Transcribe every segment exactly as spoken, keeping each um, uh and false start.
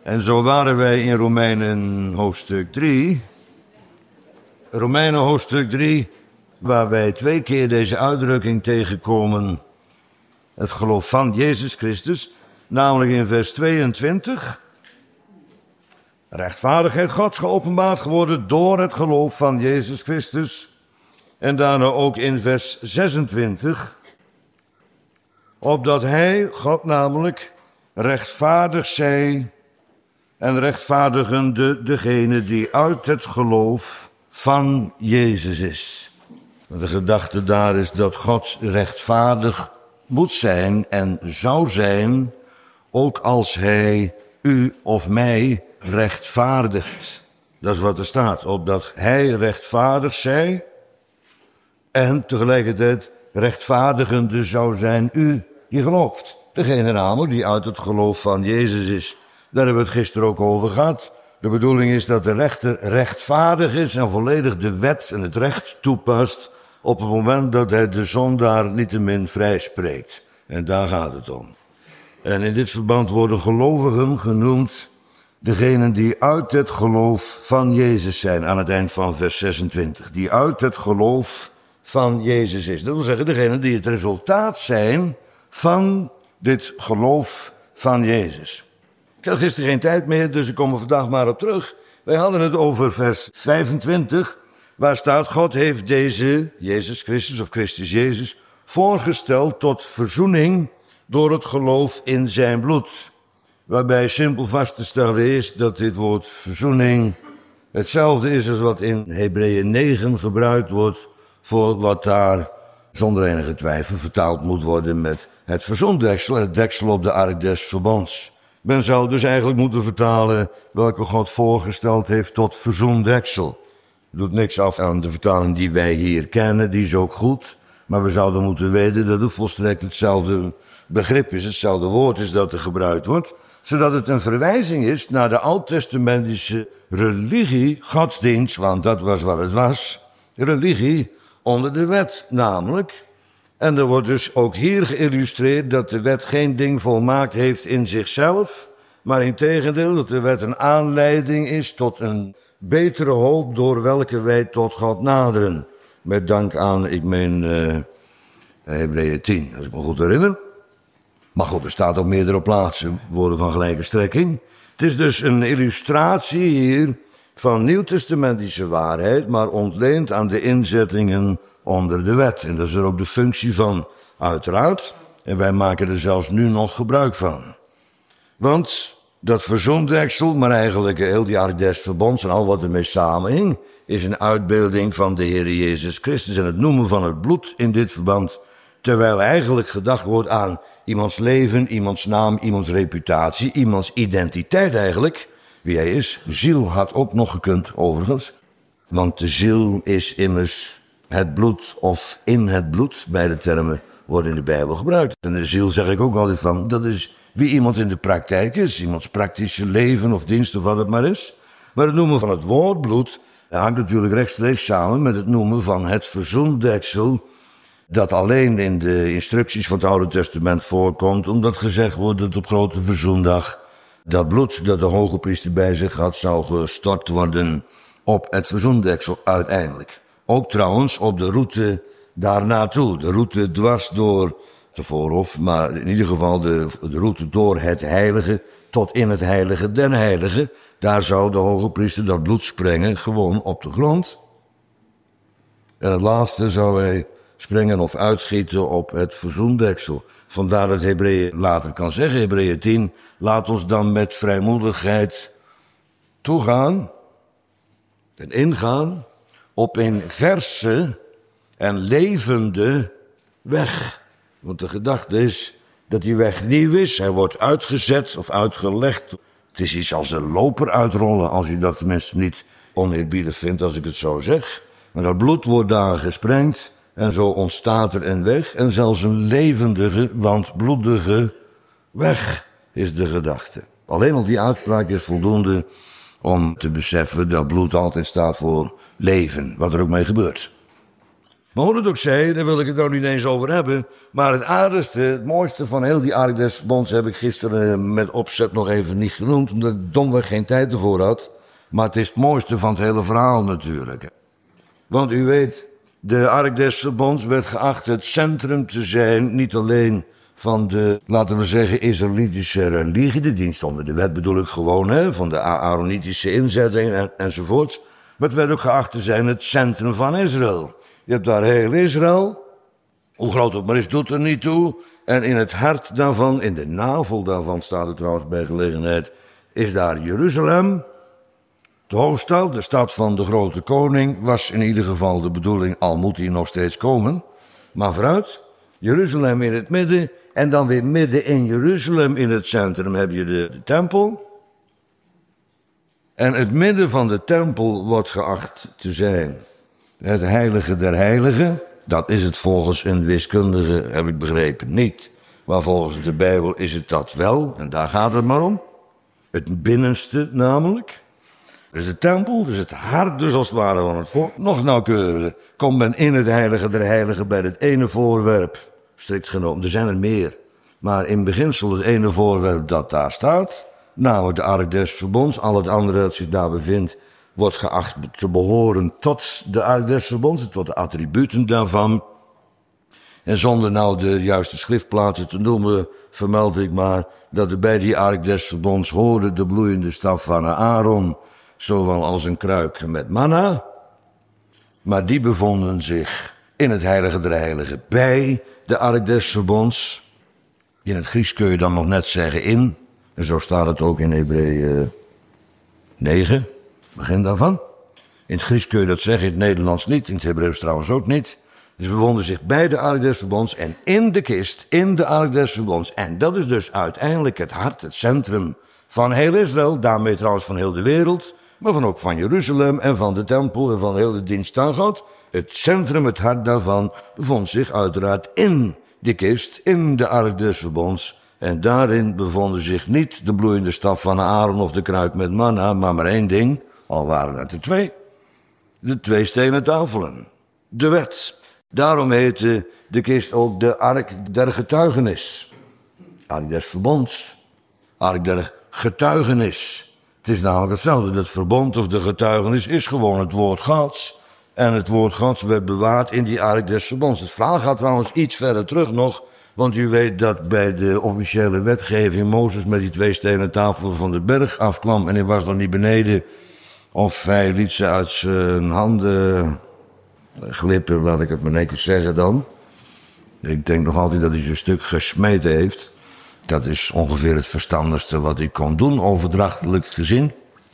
En zo waren wij in Romeinen hoofdstuk drie. Romeinen hoofdstuk drie, waar wij twee keer deze uitdrukking tegenkomen. Het geloof van Jezus Christus, namelijk in vers tweeëntwintig. Rechtvaardigheid Gods geopenbaard geworden door het geloof van Jezus Christus. En daarna ook in vers zesentwintig. Opdat hij, God namelijk, rechtvaardig zij en rechtvaardigende degene die uit het geloof van Jezus is. De gedachte daar is dat God rechtvaardig moet zijn en zou zijn, ook als hij u of mij rechtvaardigt. Dat is wat er staat, opdat hij rechtvaardig zij en tegelijkertijd rechtvaardigende zou zijn u die gelooft. Degene namelijk die uit het geloof van Jezus is. Daar hebben we het gisteren ook over gehad. De bedoeling is dat de rechter rechtvaardig is en volledig de wet en het recht toepast op het moment dat hij de zondaar niettemin vrijspreekt. En daar gaat het om. En in dit verband worden gelovigen genoemd degenen die uit het geloof van Jezus zijn, aan het eind van vers zesentwintig. Die uit het geloof van Jezus is. Dat wil zeggen, degenen die het resultaat zijn van dit geloof van Jezus. Ik had gisteren geen tijd meer, dus ik kom er vandaag maar op terug. Wij hadden het over vers vijfentwintig, waar staat: God heeft deze, Jezus Christus of Christus Jezus, voorgesteld tot verzoening door het geloof in zijn bloed. Waarbij simpel vast te stellen is dat dit woord verzoening hetzelfde is als wat in Hebreeën negen gebruikt wordt voor wat daar zonder enige twijfel vertaald moet worden met het verzoendeksel, het deksel op de ark des verbonds. Men zou dus eigenlijk moeten vertalen welke God voorgesteld heeft tot verzoendeksel. Doet niks af aan de vertaling die wij hier kennen, die is ook goed. Maar we zouden moeten weten dat het volstrekt hetzelfde begrip is, hetzelfde woord is dat er gebruikt wordt. Zodat het een verwijzing is naar de oud-testamentische religie, godsdienst, want dat was wat het was. Religie onder de wet namelijk. En er wordt dus ook hier geïllustreerd dat de wet geen ding volmaakt heeft in zichzelf, maar integendeel dat de wet een aanleiding is tot een betere hoop door welke wij tot God naderen. Met dank aan, ik meen, uh, Hebreeën tien, als ik me goed herinner. Maar goed, er staat op meerdere plaatsen woorden van gelijke strekking. Het is dus een illustratie hier van nieuwtestamentische waarheid, maar ontleend aan de inzettingen onder de wet. En dat is er ook de functie van, uiteraard. En wij maken er zelfs nu nog gebruik van. Want dat verzoendeksel, maar eigenlijk heel die ark des verbonds en al wat ermee samenhing, is een uitbeelding van de Heer Jezus Christus. En het noemen van het bloed in dit verband, terwijl eigenlijk gedacht wordt aan iemands leven, iemands naam, iemands reputatie, iemands identiteit eigenlijk. Wie hij is. Ziel had ook nog gekund, overigens. Want de ziel is immers het bloed of in het bloed. Beide termen worden in de Bijbel gebruikt. En de ziel zeg ik ook altijd van, dat is wie iemand in de praktijk is. Iemands praktische leven of dienst of wat het maar is. Maar het noemen van het woord bloed hangt natuurlijk rechtstreeks samen met het noemen van het verzoendeksel, dat alleen in de instructies van het Oude Testament voorkomt, omdat gezegd wordt dat op grote verzoendag dat bloed dat de hoge priester bij zich had, zou gestort worden op het verzoendeksel uiteindelijk. Ook trouwens op de route daar naartoe. De route dwars door de voorhof, maar in ieder geval de, de route door het heilige tot in het heilige den heiligen. Daar zou de hoge priester dat bloed sprengen, gewoon op de grond. En het laatste zou hij sprengen of uitschieten op het verzoendeksel. Vandaar dat Hebreeën later kan zeggen, Hebreeën tien, laat ons dan met vrijmoedigheid toegaan en ingaan op een verse en levende weg. Want de gedachte is dat die weg nieuw is, hij wordt uitgezet of uitgelegd. Het is iets als een loper uitrollen, als u dat tenminste niet oneerbiedig vindt als ik het zo zeg. Maar dat bloed wordt daar gesprengd en zo ontstaat er een weg en zelfs een levendige, want bloedige weg is de gedachte. Alleen al die uitspraak is voldoende om te beseffen dat bloed altijd staat voor leven, wat er ook mee gebeurt. Maar hoe het ook zij, daar wil ik het nou niet eens over hebben. Maar het aardigste, het mooiste van heel die Ark des Verbonds heb ik gisteren met opzet nog even niet genoemd, omdat ik domweg geen tijd ervoor had. Maar het is het mooiste van het hele verhaal natuurlijk. Want u weet, de Ark des Verbonds werd geacht het centrum te zijn, niet alleen van de, laten we zeggen, Israëlitische religie, de dienst onder de wet bedoel ik gewoon, hè, van de Aaronitische inzetting en, enzovoorts. Maar het werd ook geacht te zijn het centrum van Israël. Je hebt daar heel Israël, hoe groot het maar is, doet er niet toe. En in het hart daarvan, in de navel daarvan staat het trouwens bij gelegenheid, is daar Jeruzalem. De hoofdstad, de stad van de grote koning, was in ieder geval de bedoeling, al moet hij nog steeds komen. Maar vooruit, Jeruzalem in het midden en dan weer midden in Jeruzalem in het centrum heb je de, de tempel. En het midden van de tempel wordt geacht te zijn het heilige der heiligen. Dat is het volgens een wiskundige, heb ik begrepen, niet. Maar volgens de Bijbel is het dat wel, en daar gaat het maar om. Het binnenste namelijk. Dus de tempel, dus het hart dus als het ware van het volk. Nog nauwkeuriger komt men in het heilige der heiligen bij het ene voorwerp, strikt genomen. Er zijn er meer. Maar in beginsel het ene voorwerp dat daar staat, namelijk de Ark des Verbonds. Al het andere dat zich daar bevindt, wordt geacht te behoren tot de Ark des Verbonds, tot de attributen daarvan. En zonder nou de juiste schriftplaatsen te noemen, vermeld ik maar dat er bij die Ark des Verbonds hoorde de bloeiende staf van Aaron, zowel als een kruik met manna. Maar die bevonden zich in het heilige der heiligen bij de Ark des Verbonds. In het Grieks kun je dan nog net zeggen in. En zo staat het ook in Hebreeën negen, begin daarvan. In het Grieks kun je dat zeggen, in het Nederlands niet, in het Hebreeuws trouwens ook niet. Dus we bevonden zich bij de Ark des Verbonds en in de kist, in de Ark des Verbonds. En dat is dus uiteindelijk het hart, het centrum van heel Israël, daarmee trouwens van heel de wereld, maar van ook van Jeruzalem en van de tempel en van heel de dienst aan God. Het centrum, het hart daarvan, bevond zich uiteraard in de kist, in de Ark des Verbonds. En daarin bevonden zich niet de bloeiende staf van Aaron of de kruik met manna, maar maar één ding, al waren het er twee. De twee stenen tafelen. De wet. Daarom heette de kist ook de Ark der Getuigenis. Ark des Verbonds. Ark der Getuigenis. Het is namelijk hetzelfde. Het verbond of de getuigenis is gewoon het woord Gods. En het woord Gods werd bewaard in die Ark des Verbonds. Het verhaal gaat trouwens iets verder terug nog. Want u weet dat bij de officiële wetgeving Mozes met die twee stenen tafelen van de berg afkwam. En hij was nog niet beneden. Of hij liet ze uit zijn handen glippen, laat ik het maar netjes zeggen dan. Ik denk nog altijd dat hij zijn stuk gesmeten heeft. Dat is ongeveer het verstandigste wat hij kon doen, overdrachtelijk gezien.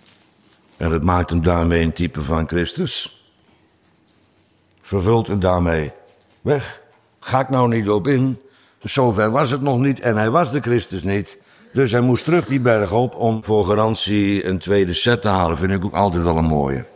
En het maakt hem daarmee een type van Christus. Vervult hem daarmee weg. Ga ik nou niet op in. Zover was het nog niet en hij was de Christus niet. Dus hij moest terug die berg op om voor garantie een tweede set te halen. Vind ik ook altijd wel een mooie.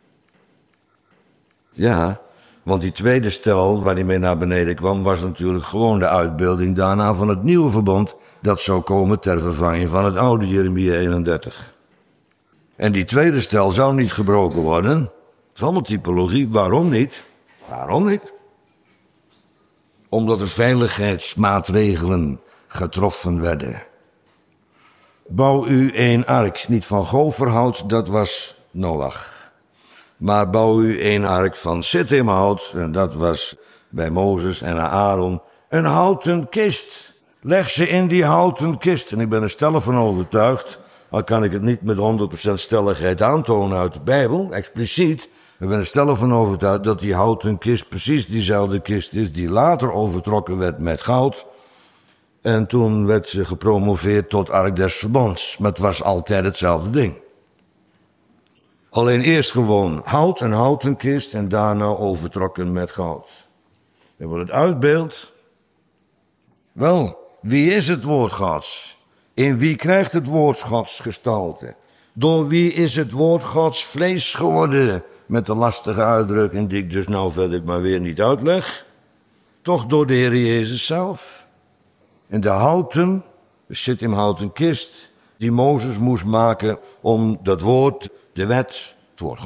Ja, want die tweede stel waar hij mee naar beneden kwam was natuurlijk gewoon de uitbeelding daarna van het nieuwe verbond. Dat zou komen ter vervanging van het oude Jeremia eenendertig. En die tweede stel zou niet gebroken worden. Dat is allemaal typologie. Waarom niet? Waarom niet? Omdat er veiligheidsmaatregelen getroffen werden. Bouw u een ark, niet van goferhout, dat was Noach. Maar bouw u een ark van sittimhout, en dat was bij Mozes en Aaron, een houten kist. Leg ze in die houten kist. En ik ben er stellig van overtuigd, al kan ik het niet met honderd procent stelligheid aantonen uit de Bijbel, expliciet. Ik ben er stellig van overtuigd dat die houten kist precies diezelfde kist is die later overtrokken werd met goud. En toen werd ze gepromoveerd tot Ark des Verbonds. Maar het was altijd hetzelfde ding. Alleen eerst gewoon hout, een houten kist en daarna overtrokken met goud. En wat het uitbeeldt? Wel, wie is het woord Gods? In wie krijgt het woord Gods gestalte? Door wie is het woord Gods vlees geworden? Met de lastige uitdrukking die ik dus nou verder maar weer niet uitleg. Toch door de Heer Jezus zelf. En de houten, de sittimhouten kist, die Mozes moest maken om dat woord, de wet, het woord Gods,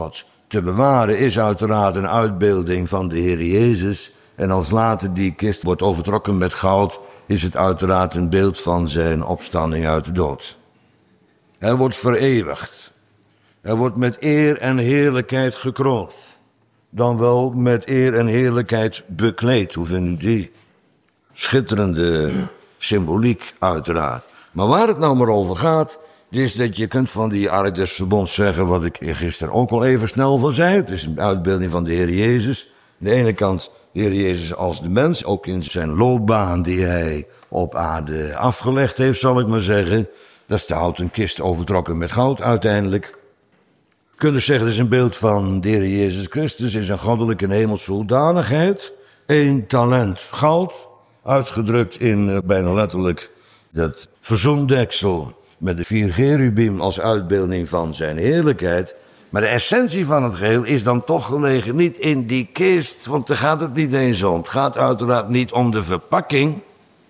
te bewaren is uiteraard een uitbeelding van de Heer Jezus. En als later die kist wordt overtrokken met goud, is het uiteraard een beeld van zijn opstanding uit de dood. Hij wordt vereeuwigd. Hij wordt met eer en heerlijkheid gekroond. Dan wel met eer en heerlijkheid bekleed. Hoe vindt u die? Schitterende symboliek uiteraard. Maar waar het nou maar over gaat, is dat je kunt van die ark des verbonds zeggen wat ik gisteren ook al even snel van zei. Het is een uitbeelding van de Heer Jezus. Aan de ene kant de Heer Jezus als de mens, ook in zijn loopbaan die hij op aarde afgelegd heeft, zal ik maar zeggen. Dat is de houten kist overtrokken met goud uiteindelijk. Je kunt dus zeggen, het is een beeld van de Heer Jezus Christus in zijn goddelijke en hemelse hoedanigheid. Eén talent goud, uitgedrukt in bijna letterlijk dat verzoendeksel met de vier cherubim als uitbeelding van zijn heerlijkheid. Maar de essentie van het geheel is dan toch gelegen niet in die kist, want daar gaat het niet eens om. Het gaat uiteraard niet om de verpakking.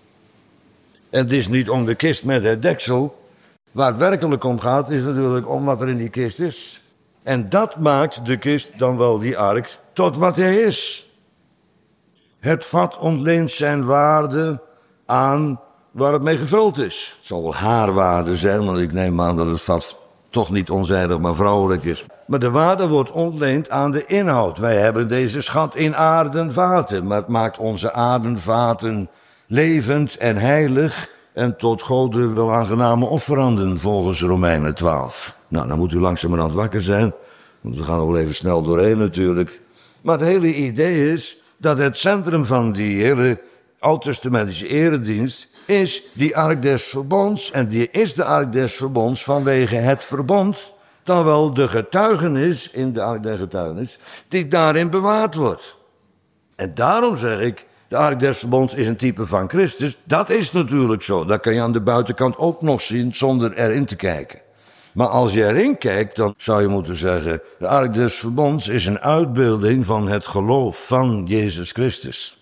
En het is niet om de kist met het deksel. Waar het werkelijk om gaat is natuurlijk om wat er in die kist is. En dat maakt de kist, dan wel die ark, tot wat hij is. Het vat ontleent zijn waarde aan waar het mee gevuld is. Het zal wel haar waarde zijn, want ik neem aan dat het vat toch niet onzijdig, maar vrouwelijk is. Maar de waarde wordt ontleend aan de inhoud. Wij hebben deze schat in aarden vaten, maar het maakt onze aardenvaten levend en heilig en tot Gode wel aangename offeranden volgens Romeinen twaalf. Nou, dan moet u langzamerhand wakker zijn, want we gaan er wel even snel doorheen natuurlijk. Maar het hele idee is dat het centrum van die hele oud-testamentische eredienst is die ark des verbonds. En die is de ark des verbonds vanwege het verbond, dan wel de getuigenis in de ark der getuigenis, die daarin bewaard wordt. En daarom zeg ik, de ark des verbonds is een type van Christus. Dat is natuurlijk zo. Dat kan je aan de buitenkant ook nog zien zonder erin te kijken. Maar als je erin kijkt, dan zou je moeten zeggen, de ark des verbonds is een uitbeelding van het geloof van Jezus Christus.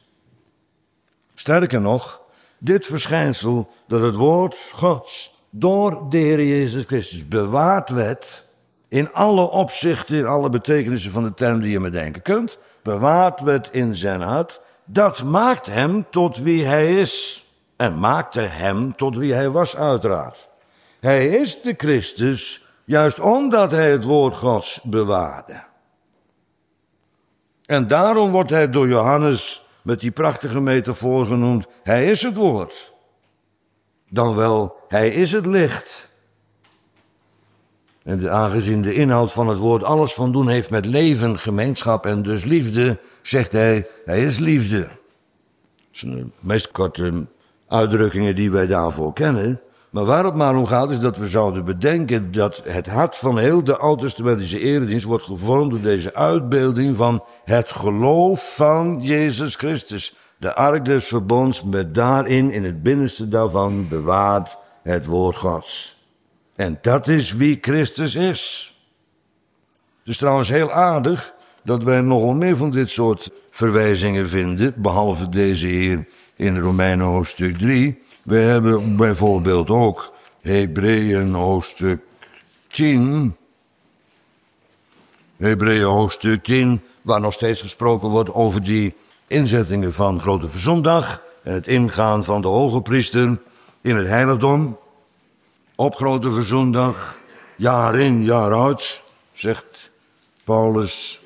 Sterker nog, dit verschijnsel dat het woord Gods door de Heer Jezus Christus bewaard werd, in alle opzichten, in alle betekenissen van de term die je me denken kunt, bewaard werd in zijn hart, dat maakt hem tot wie hij is. En maakte hem tot wie hij was uiteraard. Hij is de Christus, juist omdat hij het woord Gods bewaarde. En daarom wordt hij door Johannes met die prachtige metafoor genoemd, hij is het woord. Dan wel, hij is het licht. En aangezien de inhoud van het woord alles van doen heeft met leven, gemeenschap en dus liefde, zegt hij, hij is liefde. Dat zijn de meest korte uitdrukkingen die wij daarvoor kennen. Maar waar het maar om gaat is dat we zouden bedenken dat het hart van heel de oud-testamentische eredienst wordt gevormd door deze uitbeelding van het geloof van Jezus Christus. De ark des verbonds met daarin, in het binnenste daarvan, bewaard het woord Gods. En dat is wie Christus is. Het is trouwens heel aardig dat wij nogal meer van dit soort verwijzingen vinden, behalve deze hier in Romeinen hoofdstuk drie. We hebben bijvoorbeeld ook Hebreeën hoofdstuk tien. Hebreeën hoofdstuk tien, waar nog steeds gesproken wordt over die inzettingen van Grote Verzondag en het ingaan van de hoge priester in het heiligdom op Grote Verzondag, jaar in, jaar uit, zegt Paulus.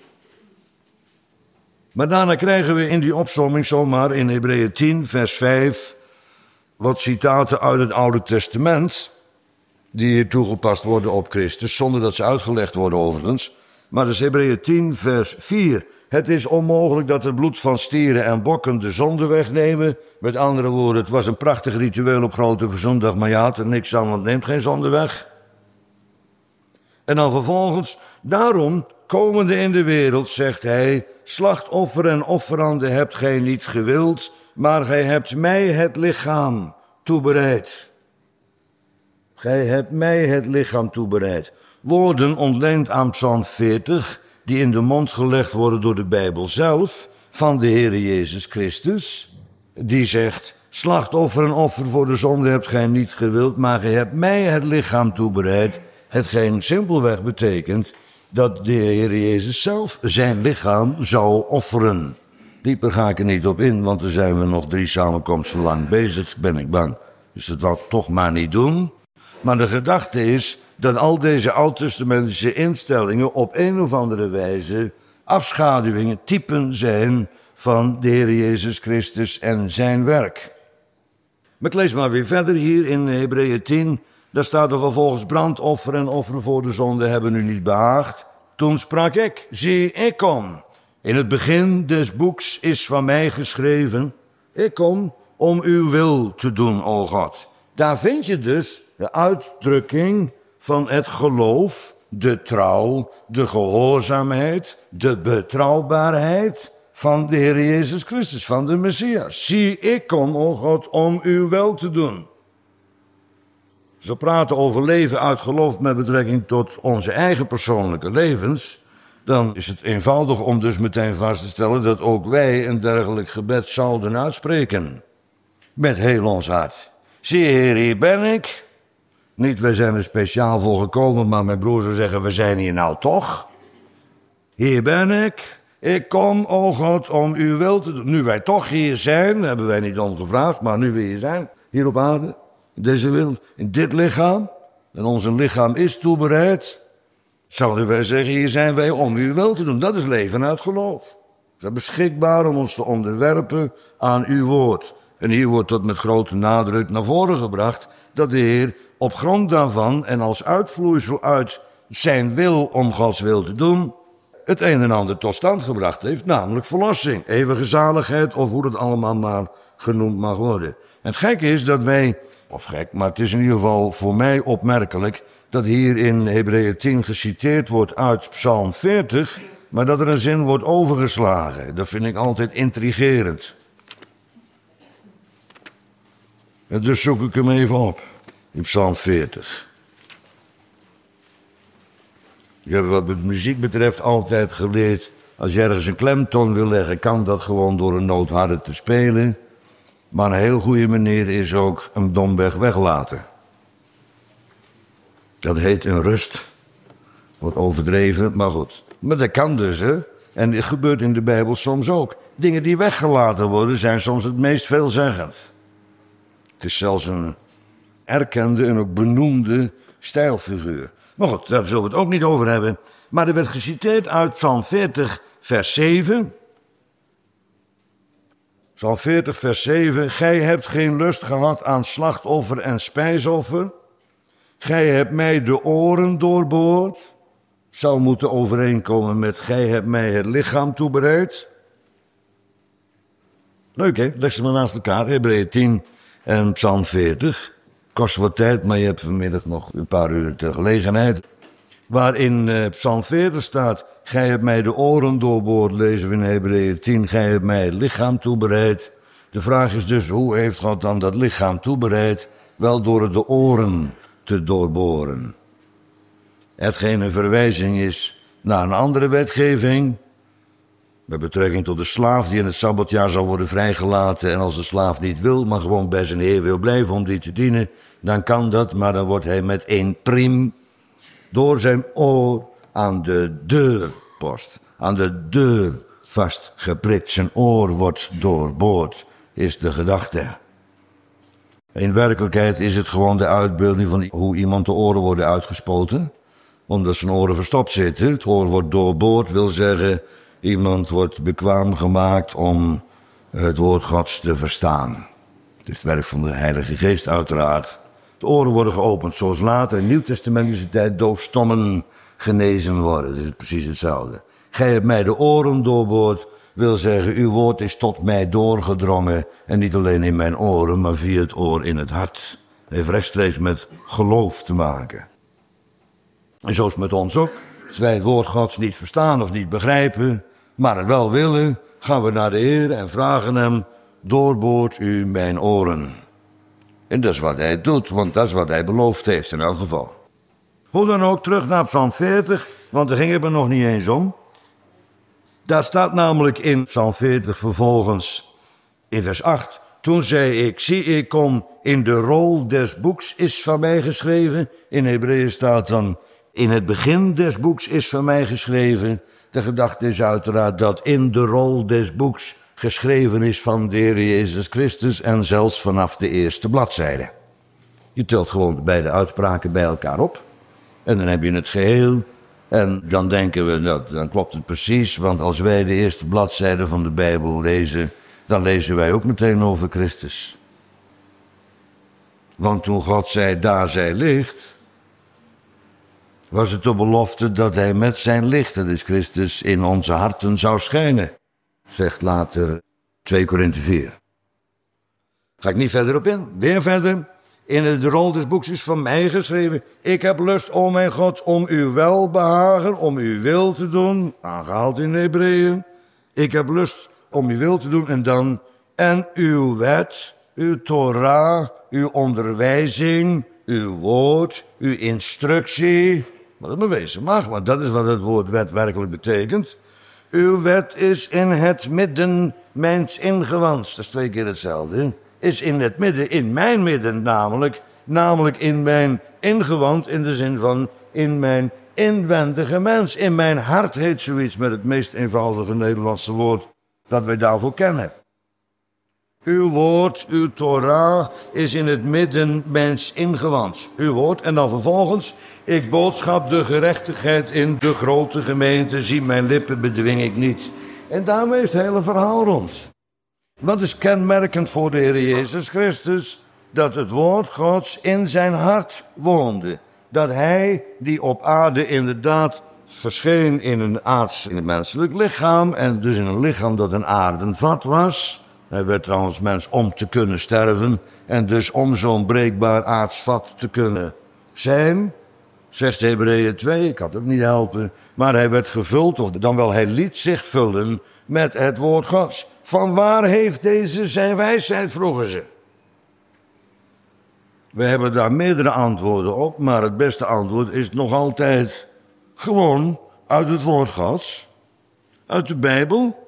Maar daarna krijgen we in die opsomming zomaar in Hebreeën tien, vers vijf, wat citaten uit het Oude Testament, die hier toegepast worden op Christus, zonder dat ze uitgelegd worden overigens. Maar dat is Hebreeën tien, vers vier. Het is onmogelijk dat het bloed van stieren en bokken de zonde wegnemen. Met andere woorden, het was een prachtig ritueel op Grote Verzondag, maar je had er niks aan, want het neemt geen zonde weg. En dan vervolgens, daarom, komende in de wereld, zegt hij, slachtoffer en offerande hebt gij niet gewild, maar gij hebt mij het lichaam toebereid. Gij hebt mij het lichaam toebereid. Woorden ontleend aan Psalm veertig, die in de mond gelegd worden door de Bijbel zelf, van de Heere Jezus Christus. Die zegt, slachtoffer en offer voor de zonde hebt gij niet gewild, maar gij hebt mij het lichaam toebereid. Hetgeen simpelweg betekent dat de Heer Jezus zelf zijn lichaam zou offeren. Dieper ga ik er niet op in, want dan zijn we nog drie samenkomsten lang bezig, ben ik bang. Dus dat wou ik toch maar niet doen. Maar de gedachte is dat al deze oud-testamentische instellingen op een of andere wijze afschaduwingen, typen zijn van de Heer Jezus Christus en zijn werk. Maar ik lees maar weer verder hier in Hebreeën tien. Daar staat er vervolgens: brandoffer en offer voor de zonde hebben u niet behaagd. Toen sprak ik, zie, ik kom. In het begin des boeks is van mij geschreven: ik kom om uw wil te doen, o God. Daar vind je dus de uitdrukking van het geloof, de trouw, de gehoorzaamheid, de betrouwbaarheid van de Heer Jezus Christus, van de Messias. Zie, ik kom, o God, om uw wil te doen. Als we praten over leven uit geloof met betrekking tot onze eigen persoonlijke levens, dan is het eenvoudig om dus meteen vast te stellen dat ook wij een dergelijk gebed zouden uitspreken. Met heel ons hart. Zie, Heer, hier ben ik. Niet, wij zijn er speciaal voor gekomen, maar mijn broer zou zeggen, we zijn hier nou toch. Hier ben ik. Ik kom, o God, om uw wil te doen. Nu wij toch hier zijn, hebben wij niet om gevraagd, maar nu we hier zijn, hier op aarde, in deze wereld, in dit lichaam, en ons lichaam is toebereid, zouden wij zeggen, hier zijn wij om uw wil te doen. Dat is leven uit geloof. We zijn beschikbaar om ons te onderwerpen aan uw woord. En hier wordt dat met grote nadruk naar voren gebracht, dat de Heer op grond daarvan en als uitvloeisel uit zijn wil om Gods wil te doen, het een en ander tot stand gebracht heeft, namelijk verlossing, eeuwige zaligheid, of hoe het allemaal maar genoemd mag worden. En het gekke is dat wij, of gek, maar het is in ieder geval voor mij opmerkelijk, dat hier in Hebreeën tien geciteerd wordt uit Psalm veertig, maar dat er een zin wordt overgeslagen. Dat vind ik altijd intrigerend. En dus zoek ik hem even op, in Psalm veertig. Ik heb wat het muziek betreft altijd geleerd, als je ergens een klemtoon wil leggen, kan dat gewoon door een noot harder te spelen. Maar een heel goede manier is ook hem domweg weglaten. Dat heet een rust. Wordt overdreven, maar goed. Maar dat kan dus, hè. En dit gebeurt in de Bijbel soms ook. Dingen die weggelaten worden zijn soms het meest veelzeggend. Het is zelfs een erkende en ook benoemde stijlfiguur. Maar goed, daar zullen we het ook niet over hebben. Maar er werd geciteerd uit Psalm veertig, vers zeven. Psalm veertig, vers zeven. Gij hebt geen lust gehad aan slachtoffer en spijsoffer. Gij hebt mij de oren doorboord. Zou moeten overeenkomen met gij hebt mij het lichaam toebereid. Leuk, hè? Leg ze maar naast elkaar. Hebreeën tien en Psalm veertig. Kost wat tijd, maar je hebt vanmiddag nog een paar uur de gelegenheid. Waarin uh, Psalm veertig staat, gij hebt mij de oren doorboord, lezen we in Hebreeën tien, gij hebt mij het lichaam toebereid. De vraag is dus, hoe heeft God dan dat lichaam toebereid? Wel door het de oren te doorboren. Hetgeen een verwijzing is naar een andere wetgeving, met betrekking tot de slaaf die in het Sabbatjaar zal worden vrijgelaten. En als de slaaf niet wil, maar gewoon bij zijn heer wil blijven om die te dienen, dan kan dat, maar dan wordt hij met één priem door zijn oor aan de deurpost, aan de deur vastgeprikt. Zijn oor wordt doorboord, is de gedachte. In werkelijkheid is het gewoon de uitbeelding van hoe iemand de oren worden uitgespoten, omdat zijn oren verstopt zitten. Het oor wordt doorboord, wil zeggen, iemand wordt bekwaam gemaakt om het woord Gods te verstaan. Het is het werk van de Heilige Geest uiteraard. De oren worden geopend, zoals later in Nieuwtestamentische tijd doofstommen genezen worden. Dat is precies hetzelfde. Gij hebt mij de oren doorboord, wil zeggen, uw woord is tot mij doorgedrongen. En niet alleen in mijn oren, maar via het oor in het hart. Het heeft rechtstreeks met geloof te maken. En zo is het met ons ook. Als wij het woord Gods niet verstaan of niet begrijpen, maar het wel willen, gaan we naar de Heer en vragen hem, doorboort u mijn oren. En dat is wat hij doet, want dat is wat hij beloofd heeft in elk geval. Hoe dan ook, terug naar Psalm veertig, want daar ging het er nog niet eens om. Daar staat namelijk in Psalm veertig vervolgens, in vers acht. Toen zei ik, zie ik kom, in de rol des boeks is van mij geschreven. In Hebreeën staat dan, In het begin des boeks is van mij geschreven. De gedachte is uiteraard dat in de rol des boeks geschreven is van de Heer Jezus Christus en zelfs vanaf de eerste bladzijde. Je telt gewoon de beide uitspraken bij elkaar op en dan heb je het geheel. En dan denken we, dat, dan klopt het precies, want als wij de eerste bladzijde van de Bijbel lezen, dan lezen wij ook meteen over Christus. Want toen God zei, daar zij licht, was het de belofte dat hij met zijn licht, dat is Christus, in onze harten zou schijnen. Zegt later twee Korinthe vier. Ga ik niet verder op in, weer verder. In de rol des boeks is van mij geschreven. Ik heb lust, o mijn God, om uw welbehagen, om uw wil te doen. Aangehaald in Hebreeën. Ik heb lust om uw wil te doen. En dan, en uw wet, uw Torah, uw onderwijzing, uw woord, uw instructie. Wat het bewezen mag, want dat is wat het woord wet werkelijk betekent. Uw wet is in het midden mijns ingewand. Dat is twee keer hetzelfde. Is in het midden, in mijn midden namelijk. Namelijk in mijn ingewand, in de zin van in mijn inwendige mens. In mijn hart heet zoiets met het meest eenvoudige Nederlandse woord dat wij daarvoor kennen. Uw woord, uw Torah, is in het midden mijns ingewand. Uw woord, en dan vervolgens, ik boodschap de gerechtigheid in de grote gemeente, zie mijn lippen bedwing ik niet. En daarmee is het hele verhaal rond. Wat is kenmerkend voor de Heer Jezus Christus? Dat het woord Gods in zijn hart woonde. Dat hij, die op aarde inderdaad verscheen in een aards, in een menselijk lichaam, en dus in een lichaam dat een aarden vat was. Hij werd trouwens mens om te kunnen sterven, en dus om zo'n breekbaar aards vat te kunnen zijn. Zegt Hebreeën twee, ik had het niet helpen, maar hij werd gevuld, of dan wel hij liet zich vullen met het woord Gods. Van waar heeft deze zijn wijsheid, vroegen ze. We hebben daar meerdere antwoorden op, maar het beste antwoord is nog altijd gewoon uit het woord Gods, uit de Bijbel.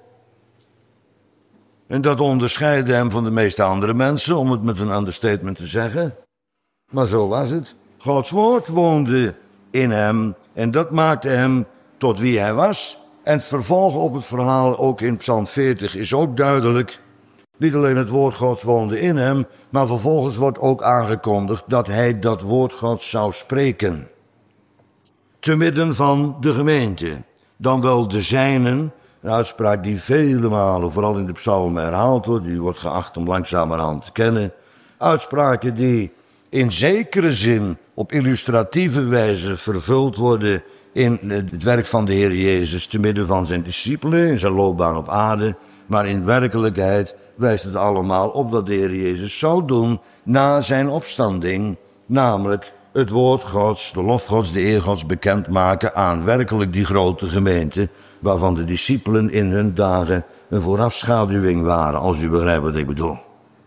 En dat onderscheidde hem van de meeste andere mensen, om het met een understatement te zeggen. Maar zo was het. Gods woord woonde in hem en dat maakte hem tot wie hij was. En het vervolg op het verhaal, ook in Psalm veertig, is ook duidelijk. Niet alleen het woord Gods woonde in hem, maar vervolgens wordt ook aangekondigd dat hij dat woord Gods zou spreken. Te midden van de gemeente, dan wel de zijnen, een uitspraak die vele malen, vooral in de psalmen herhaald wordt, die wordt geacht om langzamerhand te kennen. Uitspraken die in zekere zin op illustratieve wijze vervuld worden in het werk van de Heer Jezus te midden van zijn discipelen, in zijn loopbaan op aarde. Maar in werkelijkheid wijst het allemaal op wat de Heer Jezus zou doen na zijn opstanding. Namelijk het woord Gods, de lof Gods, de eer Gods bekendmaken aan werkelijk die grote gemeente, waarvan de discipelen in hun dagen een voorafschaduwing waren, als u begrijpt wat ik bedoel.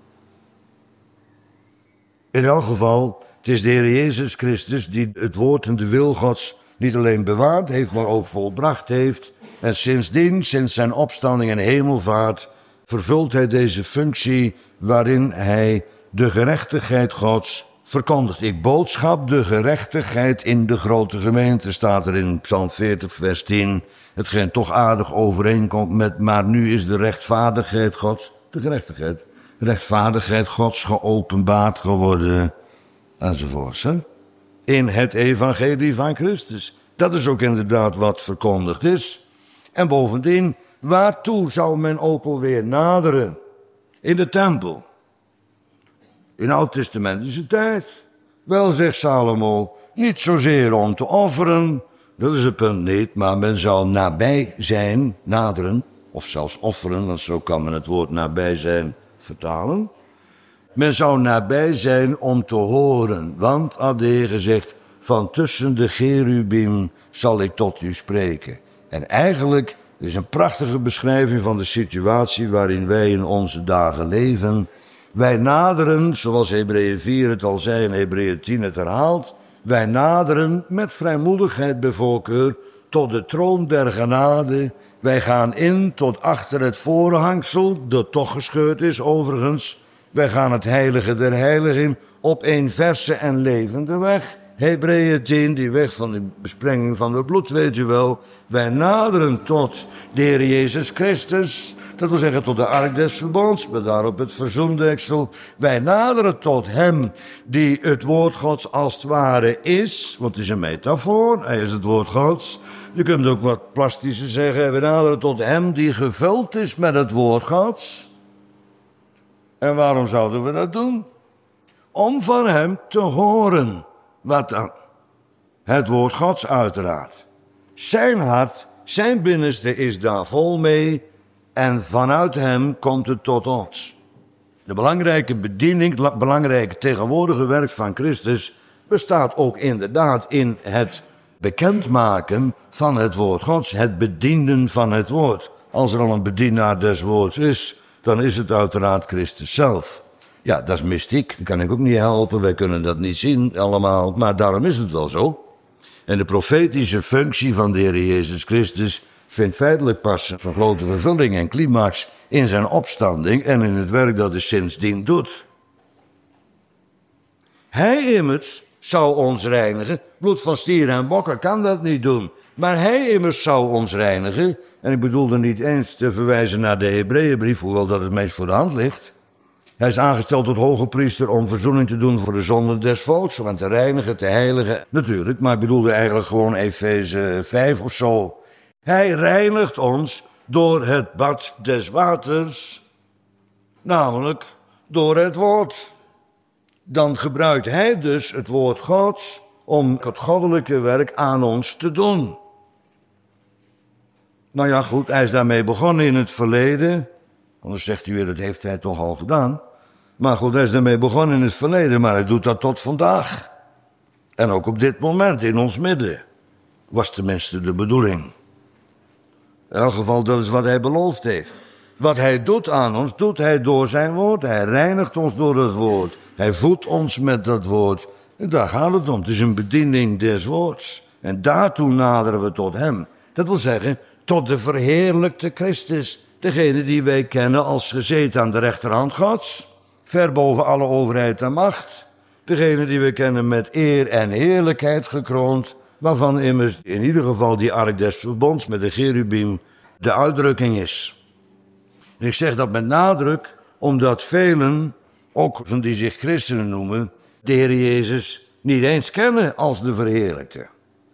In elk geval, het is de Heer Jezus Christus die het woord en de wil Gods niet alleen bewaard heeft, maar ook volbracht heeft. En sindsdien, sinds zijn opstanding en hemelvaart, vervult hij deze functie waarin hij de gerechtigheid Gods verkondigt. Ik boodschap de gerechtigheid in de grote gemeente, staat er in Psalm veertig, vers tien. Hetgeen toch aardig overeenkomt met, maar nu is de rechtvaardigheid Gods, de gerechtigheid, rechtvaardigheid Gods geopenbaard geworden, enzovoorts. Hè? In het evangelie van Christus. Dat is ook inderdaad wat verkondigd is. En bovendien, waartoe zou men ook alweer naderen? In de tempel. In oud-testamentische tijd. Wel, zegt Salomo, niet zozeer om te offeren, dat is het punt niet, maar men zou nabij zijn, naderen, of zelfs offeren, want zo kan men het woord nabij zijn vertalen. Men zou nabij zijn om te horen, want, had de Heer gezegd, van tussen de cherubim zal ik tot u spreken. En eigenlijk is een prachtige beschrijving van de situatie waarin wij in onze dagen leven. Wij naderen, zoals Hebreeën vier het al zei en Hebreeën tien het herhaalt, wij naderen met vrijmoedigheid bij voorkeur tot de troon der genade. Wij gaan in tot achter het voorhangsel, dat toch gescheurd is overigens. Wij gaan het heilige der heiligen op een verse en levende weg. Hebreeën tien, die weg van de besprenging van het bloed, weet u wel. Wij naderen tot de Heer Jezus Christus. Dat wil zeggen tot de ark des verbonds, met daarop het verzoendeksel. Wij naderen tot hem die het woord Gods als het ware is. Want het is een metafoor, hij is het woord Gods. Je kunt ook wat plastischer zeggen. We naderen tot hem die gevuld is met het woord Gods. En waarom zouden we dat doen? Om van hem te horen. Wat dan? Het woord Gods uiteraard. Zijn hart, zijn binnenste is daar vol mee. En vanuit hem komt het tot ons. De belangrijke bediening, het belangrijke tegenwoordige werk van Christus bestaat ook inderdaad in het bekendmaken van het woord Gods. Het bedienen van het woord. Als er al een bedienaar des woords is, dan is het uiteraard Christus zelf. Ja, dat is mystiek, dat kan ik ook niet helpen, wij kunnen dat niet zien allemaal, maar daarom is het wel zo. En de profetische functie van de Heer Jezus Christus vindt feitelijk pas een grote vervulling en climax in zijn opstanding en in het werk dat hij sindsdien doet. Hij immers zou ons reinigen, bloed van stieren en bokken kan dat niet doen, maar hij immers zou ons reinigen, en ik bedoelde niet eens te verwijzen naar de Hebreeënbrief, hoewel dat het meest voor de hand ligt. Hij is aangesteld tot hoge priester om verzoening te doen voor de zonden des volks, om te reinigen, te heiligen. Natuurlijk, maar ik bedoelde eigenlijk gewoon Efeze vijf of zo. Hij reinigt ons door het bad des waters, namelijk door het woord. Dan gebruikt hij dus het woord Gods om het goddelijke werk aan ons te doen. Nou ja, goed, hij is daarmee begonnen in het verleden. Anders zegt u weer, dat heeft hij toch al gedaan. Maar goed, hij is daarmee begonnen in het verleden, maar hij doet dat tot vandaag. En ook op dit moment, in ons midden. Was tenminste de bedoeling. In elk geval, dat is wat hij beloofd heeft. Wat hij doet aan ons, doet hij door zijn woord. Hij reinigt ons door het woord. Hij voedt ons met dat woord. En daar gaat het om. Het is een bediening des woords. En daartoe naderen we tot hem. Dat wil zeggen, tot de verheerlijkte Christus. Degene die wij kennen als gezeten aan de rechterhand Gods. Ver boven alle overheid en macht. Degene die we kennen met eer en heerlijkheid gekroond. Waarvan immers in ieder geval die ark des verbonds met de cherubim de uitdrukking is. En ik zeg dat met nadruk, omdat velen, ook van die zich christenen noemen, de Heer Jezus niet eens kennen als de verheerlijkte.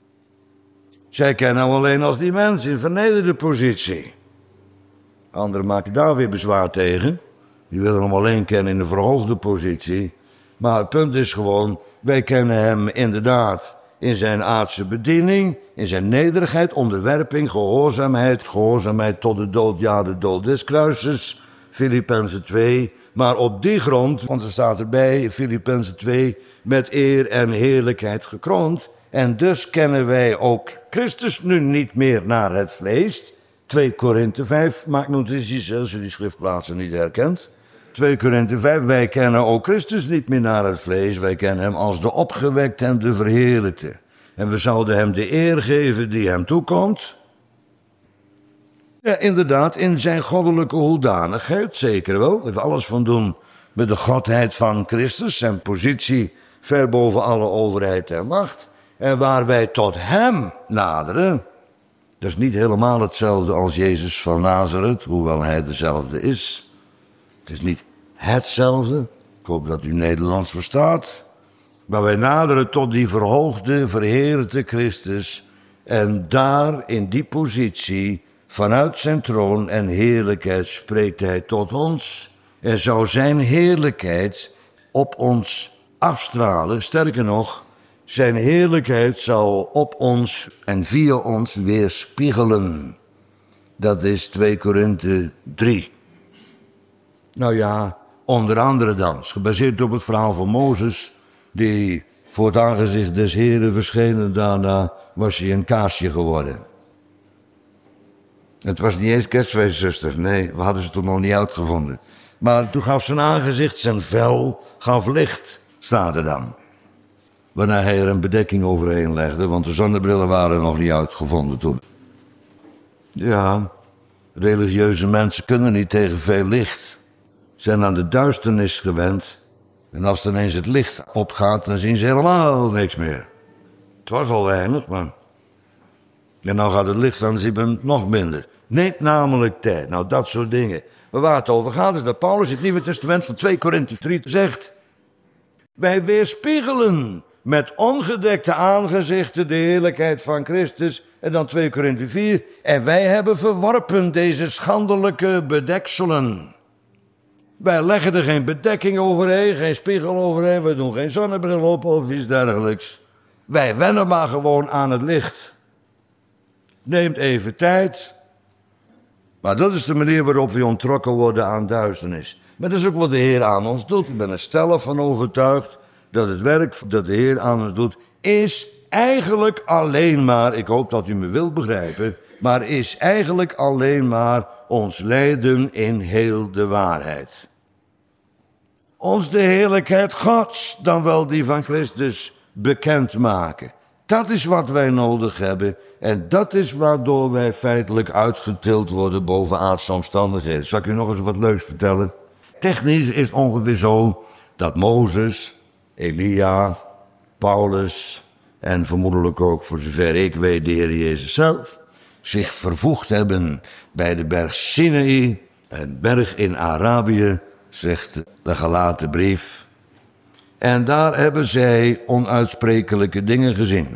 Zij kennen hem alleen als die mens in vernederde positie. Anderen maken daar weer bezwaar tegen. Die willen hem alleen kennen in de verhoogde positie. Maar het punt is gewoon, wij kennen hem inderdaad in zijn aardse bediening, in zijn nederigheid, onderwerping, gehoorzaamheid, gehoorzaamheid tot de dood, ja, de dood des kruises, Filippenzen twee. Maar op die grond, want er staat erbij, Filippenzen twee, met eer en heerlijkheid gekroond. En dus kennen wij ook Christus nu niet meer naar het vlees. twee Korinthe vijf, maak notities als u die schriftplaatsen niet herkent. twee Korinthe vijf, wij kennen ook Christus niet meer naar het vlees. Wij kennen hem als de opgewekte en de verheerlijkte. En we zouden hem de eer geven die hem toekomt. Ja, inderdaad, in zijn goddelijke hoedanigheid, zeker wel. We hebben alles van doen met de godheid van Christus, zijn positie ver boven alle overheid en macht. En waar wij tot hem naderen, dat is niet helemaal hetzelfde als Jezus van Nazareth, hoewel hij dezelfde is. Het is niet hetzelfde, ik hoop dat u Nederlands verstaat. Maar wij naderen tot die verhoogde, verheerlijkte Christus. En daar, in die positie, vanuit zijn troon en heerlijkheid, spreekt hij tot ons. En zou zijn heerlijkheid op ons afstralen. Sterker nog, zijn heerlijkheid zou op ons en via ons weerspiegelen. Dat is twee Korinthe drie. Nou ja, onder andere dan, gebaseerd op het verhaal van Mozes, die voor het aangezicht des Heren verscheen en daarna was hij een kaasje geworden. Het was niet eens kerstfeest, zuster, nee, we hadden ze toen nog niet uitgevonden. Maar toen gaf zijn aangezicht, zijn vel, gaf licht, staat er dan. Waarna hij er een bedekking overheen legde, want de zonnebrillen waren nog niet uitgevonden toen. Ja, religieuze mensen kunnen niet tegen veel licht. Zijn aan de duisternis gewend. En als dan eens het licht opgaat, dan zien ze helemaal niks meer. Het was al weinig, maar... En nou gaat het licht aan, ziet men nog minder. Neemt namelijk tijd. Nou, dat soort dingen. Maar waar het over gaat is dat Paulus in het Nieuwe Testament van twee Korinthe drie zegt... Wij weerspiegelen met ongedekte aangezichten de heerlijkheid van Christus. En dan twee Korinthe vier. En wij hebben verworpen deze schandelijke bedekselen. Wij leggen er geen bedekking overheen, geen spiegel overheen. We doen geen zonnebril op of iets dergelijks. Wij wennen maar gewoon aan het licht. Neemt even tijd. Maar dat is de manier waarop we onttrokken worden aan duisternis. Maar dat is ook wat de Heer aan ons doet. Ik ben er stellig van overtuigd dat het werk dat de Heer aan ons doet... is eigenlijk alleen maar, ik hoop dat u me wilt begrijpen... maar is eigenlijk alleen maar ons leiden in heel de waarheid. Ons de heerlijkheid Gods, dan wel die van Christus, bekendmaken. Dat is wat wij nodig hebben. En dat is waardoor wij feitelijk uitgetild worden boven aardse omstandigheden. Zal ik u nog eens wat leuks vertellen? Technisch is het ongeveer zo dat Mozes, Elia, Paulus en vermoedelijk ook voor zover ik weet de Heer Jezus zelf zich vervoegd hebben bij de berg Sinaï, een berg in Arabië, zegt de gelaten brief. En daar hebben zij onuitsprekelijke dingen gezien.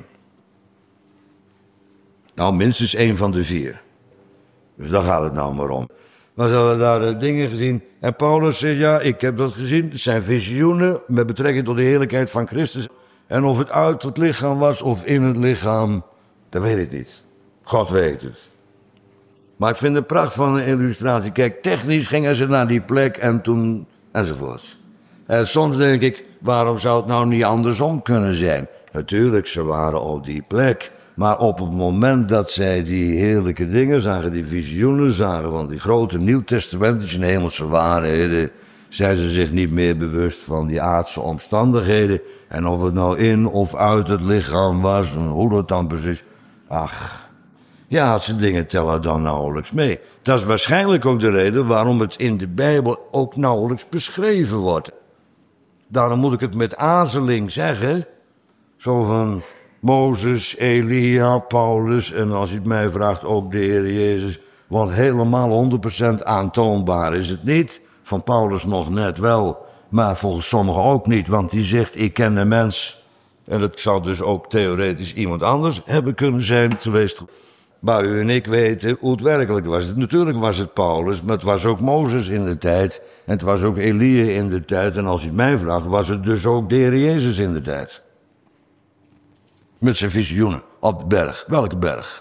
Nou, minstens één van de vier. Dus daar gaat het nou maar om. Maar ze hadden daar dingen gezien. En Paulus zegt, ja, ik heb dat gezien. Het zijn visioenen met betrekking tot de heerlijkheid van Christus. En of het uit het lichaam was of in het lichaam, dat weet ik niet. God weet het. Maar ik vind het pracht van een illustratie. Kijk, technisch gingen ze naar die plek en toen, enzovoort. En soms denk ik, waarom zou het nou niet andersom kunnen zijn? Natuurlijk, ze waren op die plek. Maar op het moment dat zij die heerlijke dingen zagen, die visioenen zagen van die grote nieuwtestamentische hemelse waarheden, zijn ze zich niet meer bewust van die aardse omstandigheden. En of het nou in of uit het lichaam was, en hoe dat dan precies. Ach, ja, aardse dingen tellen dan nauwelijks mee. Dat is waarschijnlijk ook de reden waarom het in de Bijbel ook nauwelijks beschreven wordt. Daarom moet ik het met aarzeling zeggen, zo van Mozes, Elia, Paulus en als u het mij vraagt ook de Heer Jezus. Want helemaal honderd procent aantoonbaar is het niet. Van Paulus nog net wel, maar volgens sommigen ook niet. Want die zegt, ik ken een mens. En dat zou dus ook theoretisch iemand anders hebben kunnen zijn geweest. Maar u en ik weten hoe het werkelijk was. Natuurlijk was het Paulus, maar het was ook Mozes in de tijd. En het was ook Elia in de tijd. En als u het mij vraagt, was het dus ook de Heer Jezus in de tijd. Met zijn visioenen op de berg. Welke berg?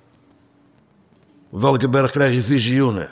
Op welke berg krijg je visioenen?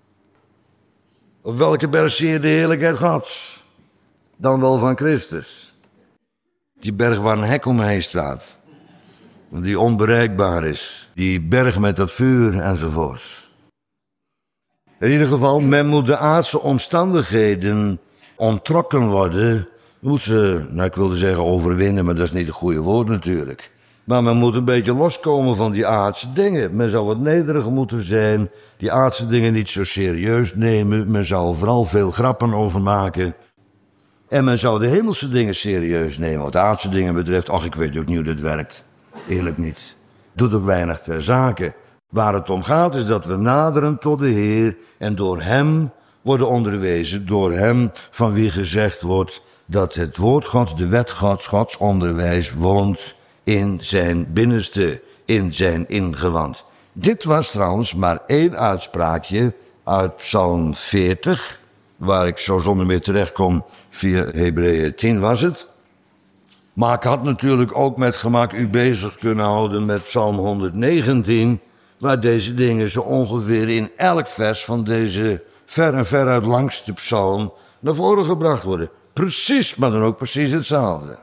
Op welke berg zie je de heerlijkheid Gods? Dan wel van Christus. Die berg waar een hek omheen staat. Die onbereikbaar is. Die berg met dat vuur enzovoorts. In ieder geval, men moet de aardse omstandigheden onttrokken worden. Moet ze, nou ik wilde zeggen overwinnen, maar dat is niet het goede woord natuurlijk. Maar men moet een beetje loskomen van die aardse dingen. Men zou wat nederiger moeten zijn. Die aardse dingen niet zo serieus nemen. Men zou er vooral veel grappen over maken. En men zou de hemelse dingen serieus nemen. Wat de aardse dingen betreft, ach ik weet ook niet hoe dat werkt. Eerlijk niet. Doet ook weinig ter zake. Waar het om gaat is dat we naderen tot de Heer. En door hem worden onderwezen. Door hem van wie gezegd wordt dat het woord Gods, de wet Gods, Gods onderwijs woont in zijn binnenste, in zijn ingewand. Dit was trouwens maar één uitspraakje uit Psalm veertig, waar ik zo zonder meer terecht kom via Hebreeën tien was het. Maar ik had natuurlijk ook met gemak u bezig kunnen houden met Psalm honderdnegentien, waar deze dingen zo ongeveer in elk vers van deze ver en veruit langste psalm naar voren gebracht worden. Precies, maar dan ook precies hetzelfde.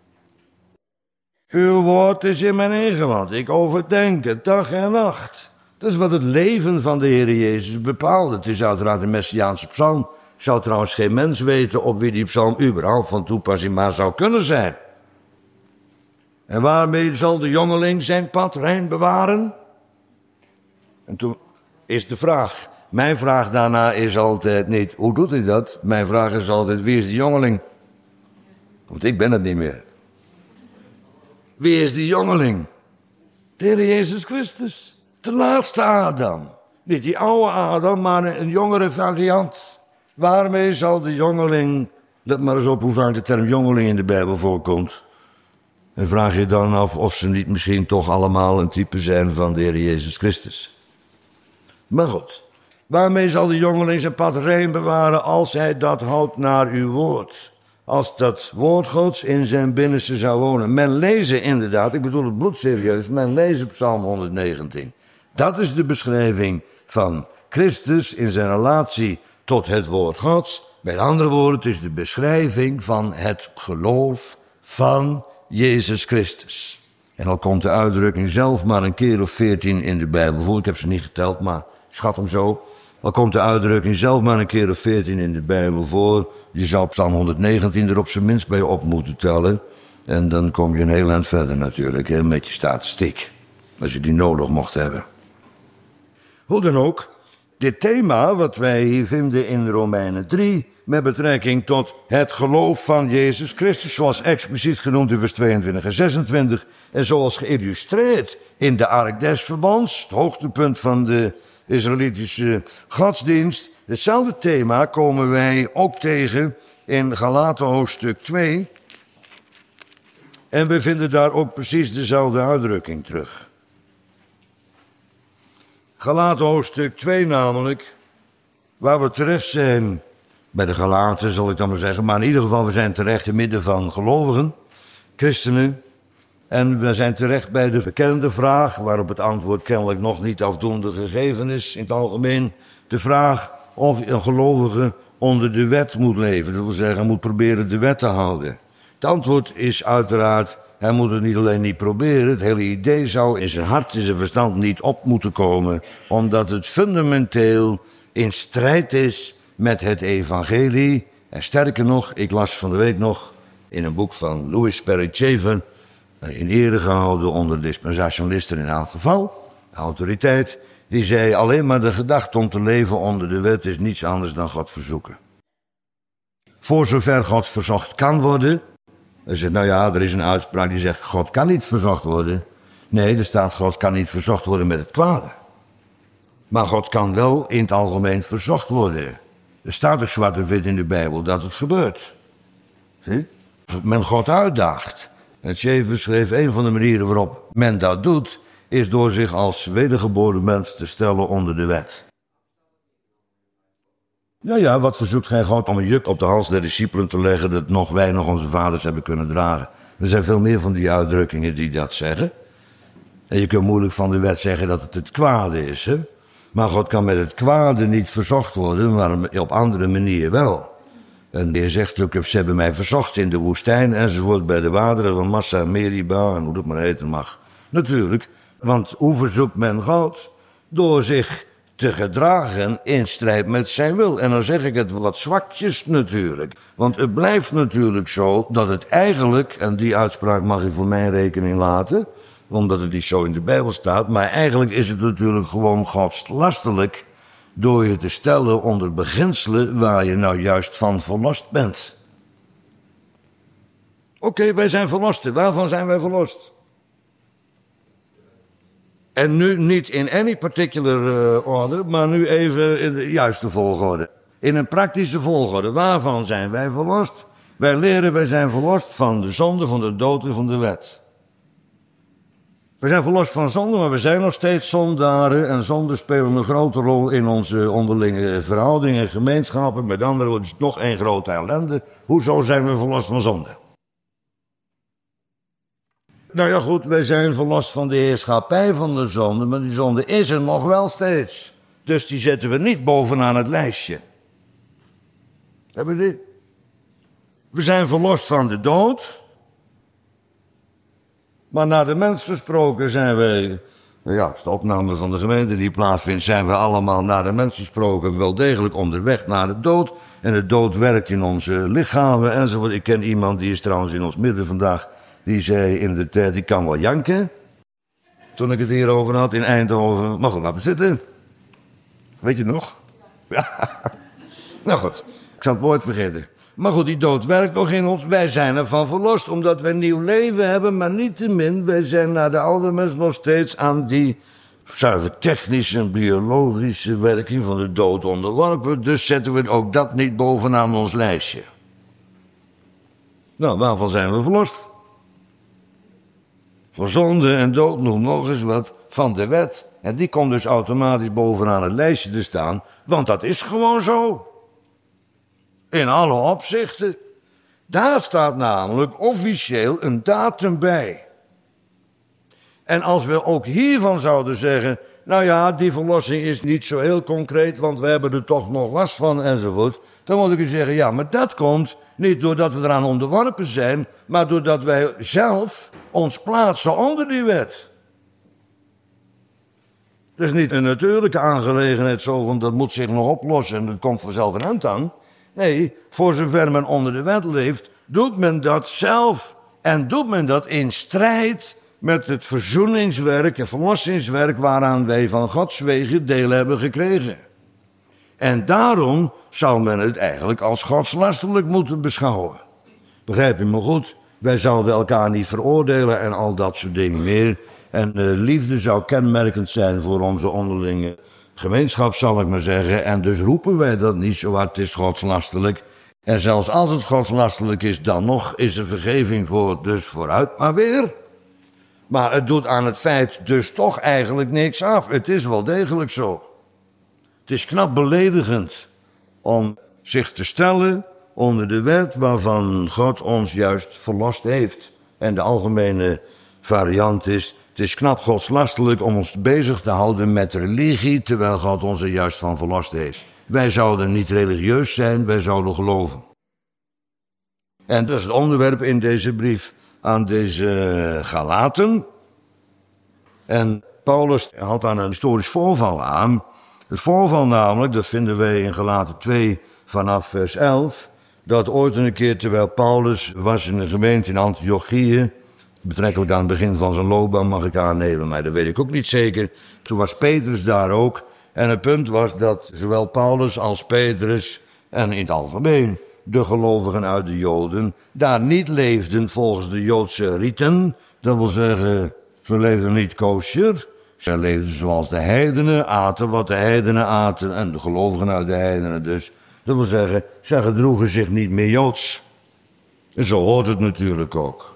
Uw woord is in mijn ingewand. Ik overdenk het dag en nacht. Dat is wat het leven van de Heer Jezus bepaalt. Het is uiteraard een Messiaanse psalm. Ik zou trouwens geen mens weten op wie die psalm überhaupt van toepassing maar zou kunnen zijn. En waarmee zal de jongeling zijn pad rein bewaren? En toen is de vraag. Mijn vraag daarna is altijd niet, hoe doet hij dat? Mijn vraag is altijd, wie is de jongeling? Want ik ben het niet meer. Wie is die jongeling? De Heer Jezus Christus. De laatste Adam. Niet die oude Adam, maar een jongere variant. Waarmee zal de jongeling... Let maar eens op hoe vaak de term jongeling in de Bijbel voorkomt. En vraag je dan af of ze niet misschien toch allemaal een type zijn van de Heer Jezus Christus. Maar goed, waarmee zal de jongeling zijn pad rein bewaren als hij dat houdt naar uw woord? Als dat woord Gods in zijn binnenste zou wonen. Men lezen inderdaad, ik bedoel het bloedserieus, men leest Psalm honderdnegentien. Dat is de beschrijving van Christus in zijn relatie tot het woord Gods. Met andere woorden, het is de beschrijving van het geloof van Jezus Christus. En al komt de uitdrukking zelf maar een keer of veertien in de Bijbel voor. Ik heb ze niet geteld, maar schat hem zo. Al komt de uitdrukking zelf maar een keer of veertien in de Bijbel voor. Je zou Psalm honderdnegentien er op zijn minst bij op moeten tellen. En dan kom je een heel eind verder natuurlijk, hè, met je statistiek. Als je die nodig mocht hebben. Hoe dan ook, dit thema wat wij hier vinden in Romeinen drie... met betrekking tot het geloof van Jezus Christus... zoals expliciet genoemd in vers tweeëntwintig en zesentwintig... en zoals geïllustreerd in de Ark des Verbonds... het hoogtepunt van de Israëlitische godsdienst. Hetzelfde thema komen wij ook tegen in Galaten hoofdstuk twee... en we vinden daar ook precies dezelfde uitdrukking terug. Galaten hoofdstuk twee namelijk, waar we terecht zijn bij de Galaten, zal ik dan maar zeggen. Maar in ieder geval, we zijn terecht in midden van gelovigen, christenen. En we zijn terecht bij de bekende vraag, waarop het antwoord kennelijk nog niet afdoende gegeven is in het algemeen. De vraag of een gelovige onder de wet moet leven. Dat wil zeggen, moet proberen de wet te houden. Het antwoord is uiteraard, hij moet het niet alleen niet proberen. Het hele idee zou in zijn hart, in zijn verstand niet op moeten komen. Omdat het fundamenteel in strijd is met het evangelie. En sterker nog, ik las van de week nog in een boek van Louis Sperry Chafer, in ere gehouden onder dispensationalisten in elk geval, autoriteit, die zei alleen maar de gedachte om te leven onder de wet is niets anders dan God verzoeken. Voor zover God verzocht kan worden. Hij zegt, nou ja, er is een uitspraak die zegt, God kan niet verzocht worden. Nee, er staat, God kan niet verzocht worden met het kwade. Maar God kan wel in het algemeen verzocht worden. Er staat ook zwart en wit in de Bijbel dat het gebeurt. Zie? Als men God uitdaagt. En Schaeffer schreef, een van de manieren waarop men dat doet, is door zich als wedergeboren mens te stellen onder de wet. Ja, ja, wat verzoekt gij God om een juk op de hals der discipelen te leggen dat nog wij nog onze vaders hebben kunnen dragen. Er zijn veel meer van die uitdrukkingen die dat zeggen. En je kunt moeilijk van de wet zeggen dat het het kwade is, hè. Maar God kan met het kwade niet verzocht worden, maar op andere manieren wel. En de Heer zegt ook, ze hebben mij verzocht in de woestijn enzovoort bij de wateren van Massa, Meriba en hoe dat maar heten mag. Natuurlijk, want hoe verzoekt men God? Door zich te gedragen in strijd met zijn wil. En dan zeg ik het wat zwakjes natuurlijk. Want het blijft natuurlijk zo dat het eigenlijk, en die uitspraak mag je voor mijn rekening laten, omdat het niet zo in de Bijbel staat, maar eigenlijk is het natuurlijk gewoon godslastelijk door je te stellen onder beginselen waar je nou juist van verlost bent. Oké, okay, wij zijn verlosten. Waarvan zijn wij verlost? En nu niet in any particular uh, order, maar nu even in de juiste volgorde. In een praktische volgorde. Waarvan zijn wij verlost? Wij leren, wij zijn verlost van de zonde, van de dood en van de wet. We zijn verlost van zonde, maar we zijn nog steeds zondaren. En zonden spelen een grote rol in onze onderlinge verhoudingen, gemeenschappen. Met andere woorden, het is nog één grote ellende. Hoezo zijn we verlost van zonde? Nou ja goed, wij zijn verlost van de heerschappij van de zonde, maar die zonde is er nog wel steeds. Dus die zetten we niet bovenaan het lijstje. Hebben we dit? We zijn verlost van de dood. Maar naar de mens gesproken zijn we, ja, als de opname van de gemeente die plaatsvindt, zijn we allemaal naar de mens gesproken wel degelijk onderweg naar de dood. En de dood werkt in onze lichamen enzovoort. Ik ken iemand, die is trouwens in ons midden vandaag, die zei in de tijd, die kan wel janken. Toen ik het hierover had in Eindhoven, mag ik laten zitten. Weet je het nog? Ja. Nou goed, ik zal het nooit vergeten. Maar goed, die dood werkt nog in ons. Wij zijn ervan verlost, omdat wij nieuw leven hebben. Maar niettemin, wij zijn naar de oude mens nog steeds aan die zuiver technische en biologische werking van de dood onderworpen. Dus zetten we ook dat niet bovenaan ons lijstje. Nou, waarvan zijn we verlost? Voor zonde en dood, noem nog eens wat, van de wet. En die komt dus automatisch bovenaan het lijstje te staan, want dat is gewoon zo. In alle opzichten. Daar staat namelijk officieel een datum bij. En als we ook hiervan zouden zeggen, nou ja, die verlossing is niet zo heel concreet, want we hebben er toch nog last van enzovoort. Dan moet ik u zeggen, ja, maar dat komt niet doordat we eraan onderworpen zijn, maar doordat wij zelf ons plaatsen onder die wet. Het is niet een natuurlijke aangelegenheid zo van dat moet zich nog oplossen en dat komt vanzelf een eind aan. Nee, voor zover men onder de wet leeft, doet men dat zelf. En doet men dat in strijd met het verzoeningswerk en verlossingswerk waaraan wij van Gods wegen deel hebben gekregen. En daarom zou men het eigenlijk als godslastelijk moeten beschouwen. Begrijp je me goed? Wij zouden elkaar niet veroordelen en al dat soort dingen meer. En uh, liefde zou kenmerkend zijn voor onze onderlinge gemeenschap, zal ik maar zeggen. En dus roepen wij dat niet zo hard, het is godslastelijk. En zelfs als het godslastelijk is, dan nog is er vergeving voor, dus vooruit maar weer. Maar het doet aan het feit dus toch eigenlijk niks af. Het is wel degelijk zo. Het is knap beledigend om zich te stellen onder de wet waarvan God ons juist verlost heeft. En de algemene variant is, het is knap godslastelijk om ons bezig te houden met religie, terwijl God ons er juist van verlost heeft. Wij zouden niet religieus zijn, wij zouden geloven. En dat is het onderwerp in deze brief aan deze Galaten. En Paulus haalt aan een historisch voorval aan. Het voorval namelijk, dat vinden wij in Galaten twee vanaf vers elf, dat ooit een keer terwijl Paulus was in een gemeente in Antiochië, betrekkelijk aan het begin van zijn loopbaan mag ik aannemen, maar dat weet ik ook niet zeker. Toen was Petrus daar ook. En het punt was dat zowel Paulus als Petrus en in het algemeen de gelovigen uit de Joden daar niet leefden volgens de Joodse riten. Dat wil zeggen, ze leefden niet kosher. Ze leefden zoals de heidenen, aten wat de heidenen aten en de gelovigen uit de heidenen dus. Dat wil zeggen, ze gedroegen zich niet meer Joods. En zo hoort het natuurlijk ook.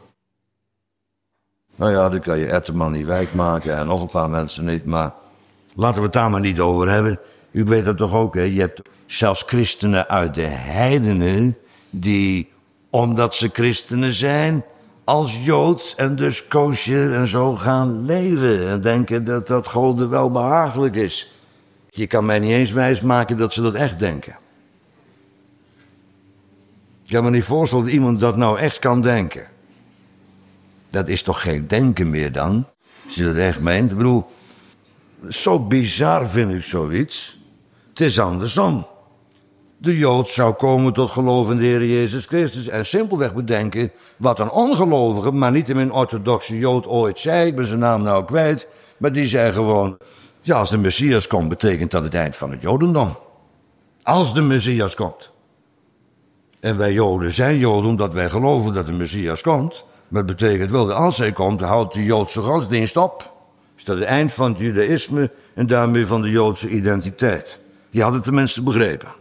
Nou ja, dan kan je Etterman niet wijk maken en nog een paar mensen niet, maar laten we het daar maar niet over hebben. U weet dat toch ook, hè? Je hebt zelfs christenen uit de heidenen die, omdat ze christenen zijn, als Joods en dus kosher en zo gaan leven. En denken dat dat God wel behagelijk is. Je kan mij niet eens wijsmaken dat ze dat echt denken. Ik kan me niet voorstellen dat iemand dat nou echt kan denken. Dat is toch geen denken meer dan? Als je dat echt meent. Ik bedoel, zo bizar vind ik zoiets. Het is andersom. De Jood zou komen tot geloof in de Heer Jezus Christus en simpelweg bedenken wat een ongelovige, maar niet een orthodoxe Jood ooit zei, ik ben zijn naam nou kwijt, maar die zei gewoon, ja, als de Messias komt, betekent dat het eind van het Jodendom. Als de Messias komt. En wij Joden zijn Joden omdat wij geloven dat de Messias komt, maar het betekent wel dat als hij komt, houdt de Joodse godsdienst op. Is dat het eind van het Judaïsme en daarmee van de Joodse identiteit. Die hadden het tenminste begrepen.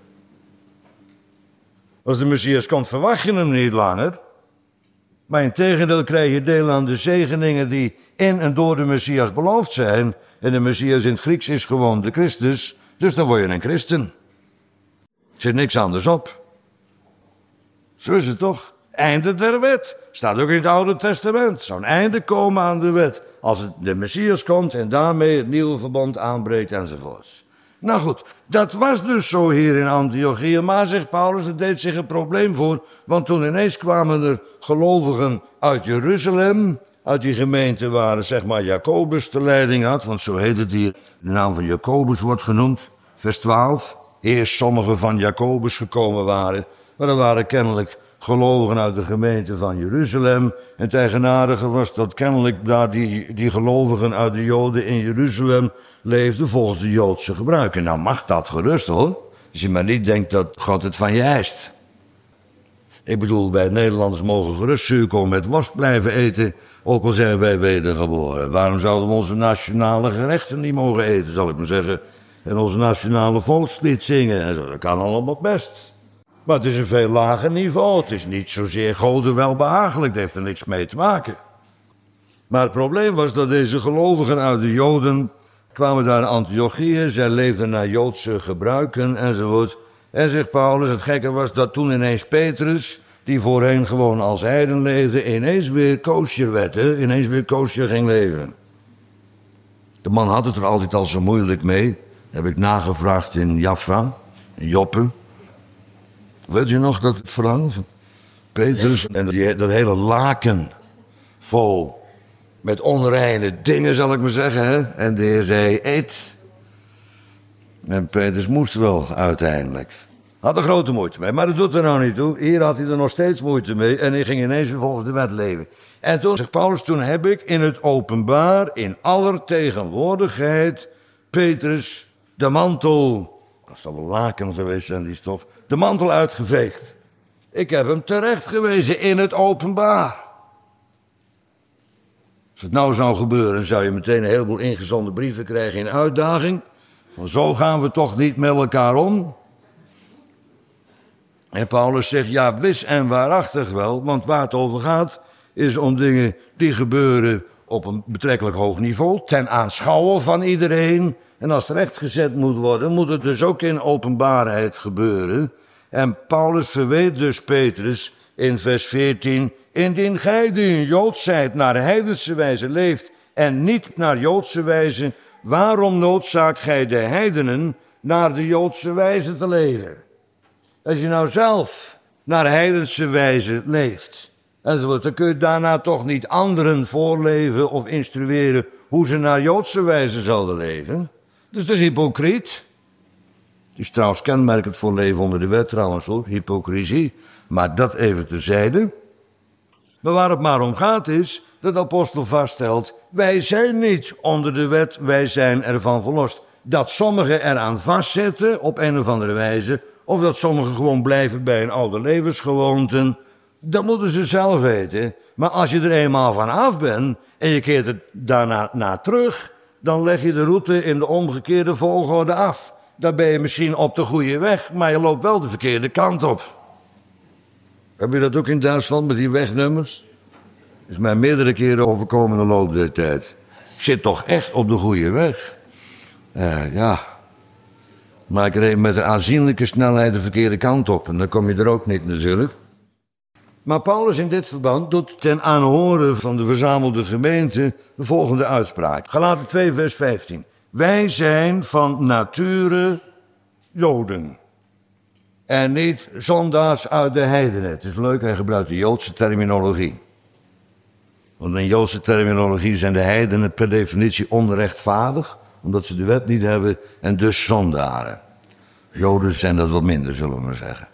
Als de Messias komt, verwacht je hem niet langer. Maar integendeel krijg je deel aan de zegeningen die in en door de Messias beloofd zijn. En de Messias in het Grieks is gewoon de Christus. Dus dan word je een christen. Er zit niks anders op. Zo is het toch? Einde der wet. Staat ook in het Oude Testament. Er zou een einde komen aan de wet. Als het de Messias komt en daarmee het nieuwe verbond aanbreekt enzovoorts. Nou goed, dat was dus zo hier in Antiochië. Maar, zegt Paulus, het deed zich een probleem voor. Want toen ineens kwamen er gelovigen uit Jeruzalem. Uit die gemeente waar, zeg maar, Jacobus de leiding had. Want zo heet het hier. De naam van Jacobus wordt genoemd. Vers twaalf. Eerst sommigen van Jacobus gekomen waren. Maar er waren kennelijk gelovigen uit de gemeente van Jeruzalem. En het eigenaardige was dat kennelijk daar die, die gelovigen uit de Joden in Jeruzalem leefden volgens de Joodse gebruiken. Nou mag dat gerust hoor. Als je maar niet denkt dat God het van je eist. Ik bedoel, wij Nederlanders mogen gerust zuurkool met worst blijven eten, ook al zijn wij wedergeboren. Waarom zouden we onze nationale gerechten niet mogen eten, zal ik maar zeggen, en onze nationale volkslied zingen? En zo, dat kan allemaal best. Maar het is een veel lager niveau. Het is niet zozeer Goden welbehagelijk, dat heeft er niks mee te maken. Maar het probleem was dat deze gelovigen uit de Joden kwamen daar in Antiochië, zij leefden naar Joodse gebruiken enzovoort. En zegt Paulus, het gekke was dat toen ineens Petrus, die voorheen gewoon als heiden leefde, ineens weer kosher werd, hè? ineens weer kosher ging leven. De man had het er altijd al zo moeilijk mee. Heb ik nagevraagd in Jaffa, in Joppe. Weet je nog dat verhaal van Petrus en die, dat hele laken vol met onreine dingen, zal ik maar zeggen. Hè? En de Heer zei, eet. En Petrus moest wel uiteindelijk. Had er grote moeite mee, maar dat doet er nou niet toe. Hier had hij er nog steeds moeite mee en hij ging ineens weer volgens de wet leven. En toen zegt Paulus, toen heb ik in het openbaar, in aller tegenwoordigheid, Petrus de mantel, dat zal wel laken geweest zijn die stof, de mantel uitgeveegd. Ik heb hem terecht gewezen in het openbaar. Als het nou zou gebeuren, zou je meteen een heleboel ingezonden brieven krijgen in uitdaging. Van zo gaan we toch niet met elkaar om. En Paulus zegt, ja, wis en waarachtig wel, want waar het over gaat, is om dingen die gebeuren op een betrekkelijk hoog niveau, ten aanschouwen van iedereen. En als het rechtgezet moet worden, moet het dus ook in openbaarheid gebeuren. En Paulus verweet dus Petrus in vers veertien, indien gij die een Jood zijt naar heidense wijze leeft en niet naar Joodse wijze, waarom noodzaakt gij de heidenen naar de Joodse wijze te leven? Als je nou zelf naar heidense wijze leeft, enzovoort, dan kun je daarna toch niet anderen voorleven of instrueren hoe ze naar Joodse wijze zouden leven. Dat is toch hypocriet? Het is trouwens kenmerkend voor leven onder de wet trouwens hoor, hypocrisie. Maar dat even terzijde. Maar waar het maar om gaat is dat de apostel vaststelt, wij zijn niet onder de wet, wij zijn ervan verlost. Dat sommigen eraan vastzitten op een of andere wijze, of dat sommigen gewoon blijven bij hun oude levensgewoonten, dat moeten ze zelf weten. Maar als je er eenmaal van af bent en je keert het daarna naar terug, dan leg je de route in de omgekeerde volgorde af. Dan ben je misschien op de goede weg, maar je loopt wel de verkeerde kant op. Heb je dat ook in Duitsland met die wegnummers? Is mij meerdere keren overkomen in de loop der tijd. Ik zit toch echt op de goede weg. Uh, ja. Maar ik reed met een aanzienlijke snelheid de verkeerde kant op. En dan kom je er ook niet natuurlijk. Maar Paulus in dit verband doet ten aanhoren van de verzamelde gemeente de volgende uitspraak. Galaten twee vers vijftien. Wij zijn van nature Joden. En niet zondaars uit de heidenen. Het is leuk, hij gebruikt de Joodse terminologie. Want in Joodse terminologie zijn de heidenen per definitie onrechtvaardig, omdat ze de wet niet hebben en dus zondaren. Joden zijn dat wat minder, zullen we maar zeggen.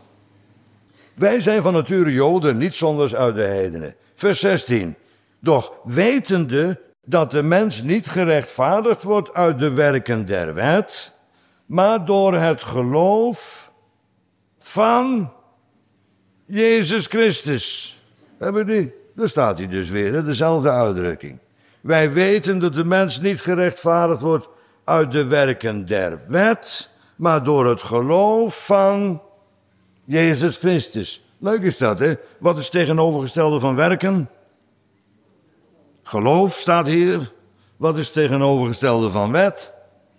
Wij zijn van nature Joden, niet zondaars uit de heidenen. Vers zestien. Doch wetende dat de mens niet gerechtvaardigd wordt uit de werken der wet, maar door het geloof van Jezus Christus. Hebben we die? Daar staat hij dus weer, hè? Dezelfde uitdrukking. Wij weten dat de mens niet gerechtvaardigd wordt uit de werken der wet, maar door het geloof van Jezus Christus. Leuk is dat, hè? Wat is het tegenovergestelde van werken? Geloof staat hier. Wat is het tegenovergestelde van wet?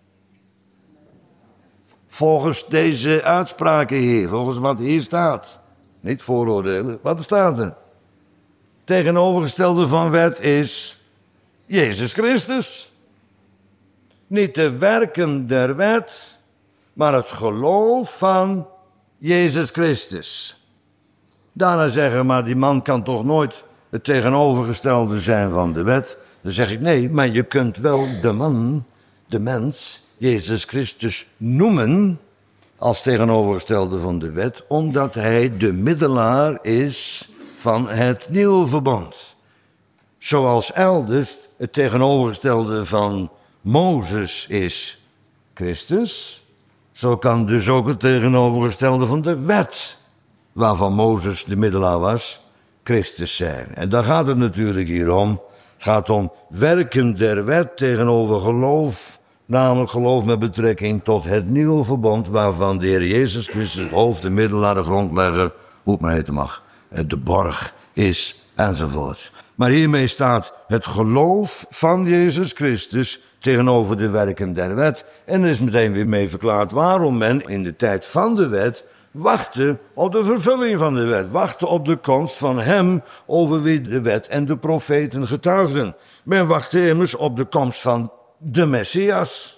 Volgens deze uitspraken hier, volgens wat hier staat. Niet vooroordelen, wat staat er? Tegenovergestelde van wet is Jezus Christus. Niet de werken der wet, maar het geloof van Jezus Christus. Daarna zeggen, maar die man kan toch nooit het tegenovergestelde zijn van de wet. Dan zeg ik, nee, maar je kunt wel de man, de mens, Jezus Christus noemen als tegenovergestelde van de wet, omdat hij de middelaar is van het nieuwe verbond. Zoals elders het tegenovergestelde van Mozes is Christus, zo kan dus ook het tegenovergestelde van de wet waarvan Mozes de middelaar was, Christus zijn. En daar gaat het natuurlijk hier om. Het gaat om werken der wet tegenover geloof, namelijk geloof met betrekking tot het nieuwe verbond, waarvan de Heer Jezus Christus, het hoofd, de middelaar, de grondlegger, hoe het maar heten mag, de borg is, enzovoort. Maar hiermee staat het geloof van Jezus Christus tegenover de werken der wet. En er is meteen weer mee verklaard waarom men in de tijd van de wet wachtte op de vervulling van de wet. Wachtte op de komst van hem over wie de wet en de profeten getuigden. Men wachtte immers op de komst van de Messias.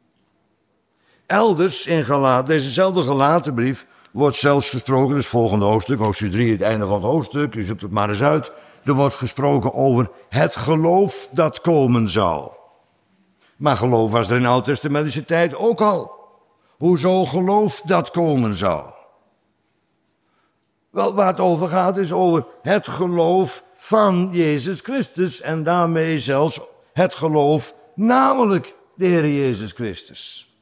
Elders in Galaten, dezezelfde Galatenbrief, wordt zelfs gesproken, dus volgende hoofdstuk, hoofdstuk drie, het einde van het hoofdstuk, u zoekt het maar eens uit. Er wordt gesproken over het geloof dat komen zou. Maar geloof was er in de oud-testamentische tijd ook al. Hoezo geloof dat komen zou? Wel, waar het over gaat is over het geloof van Jezus Christus en daarmee zelfs het geloof namelijk de Heer Jezus Christus.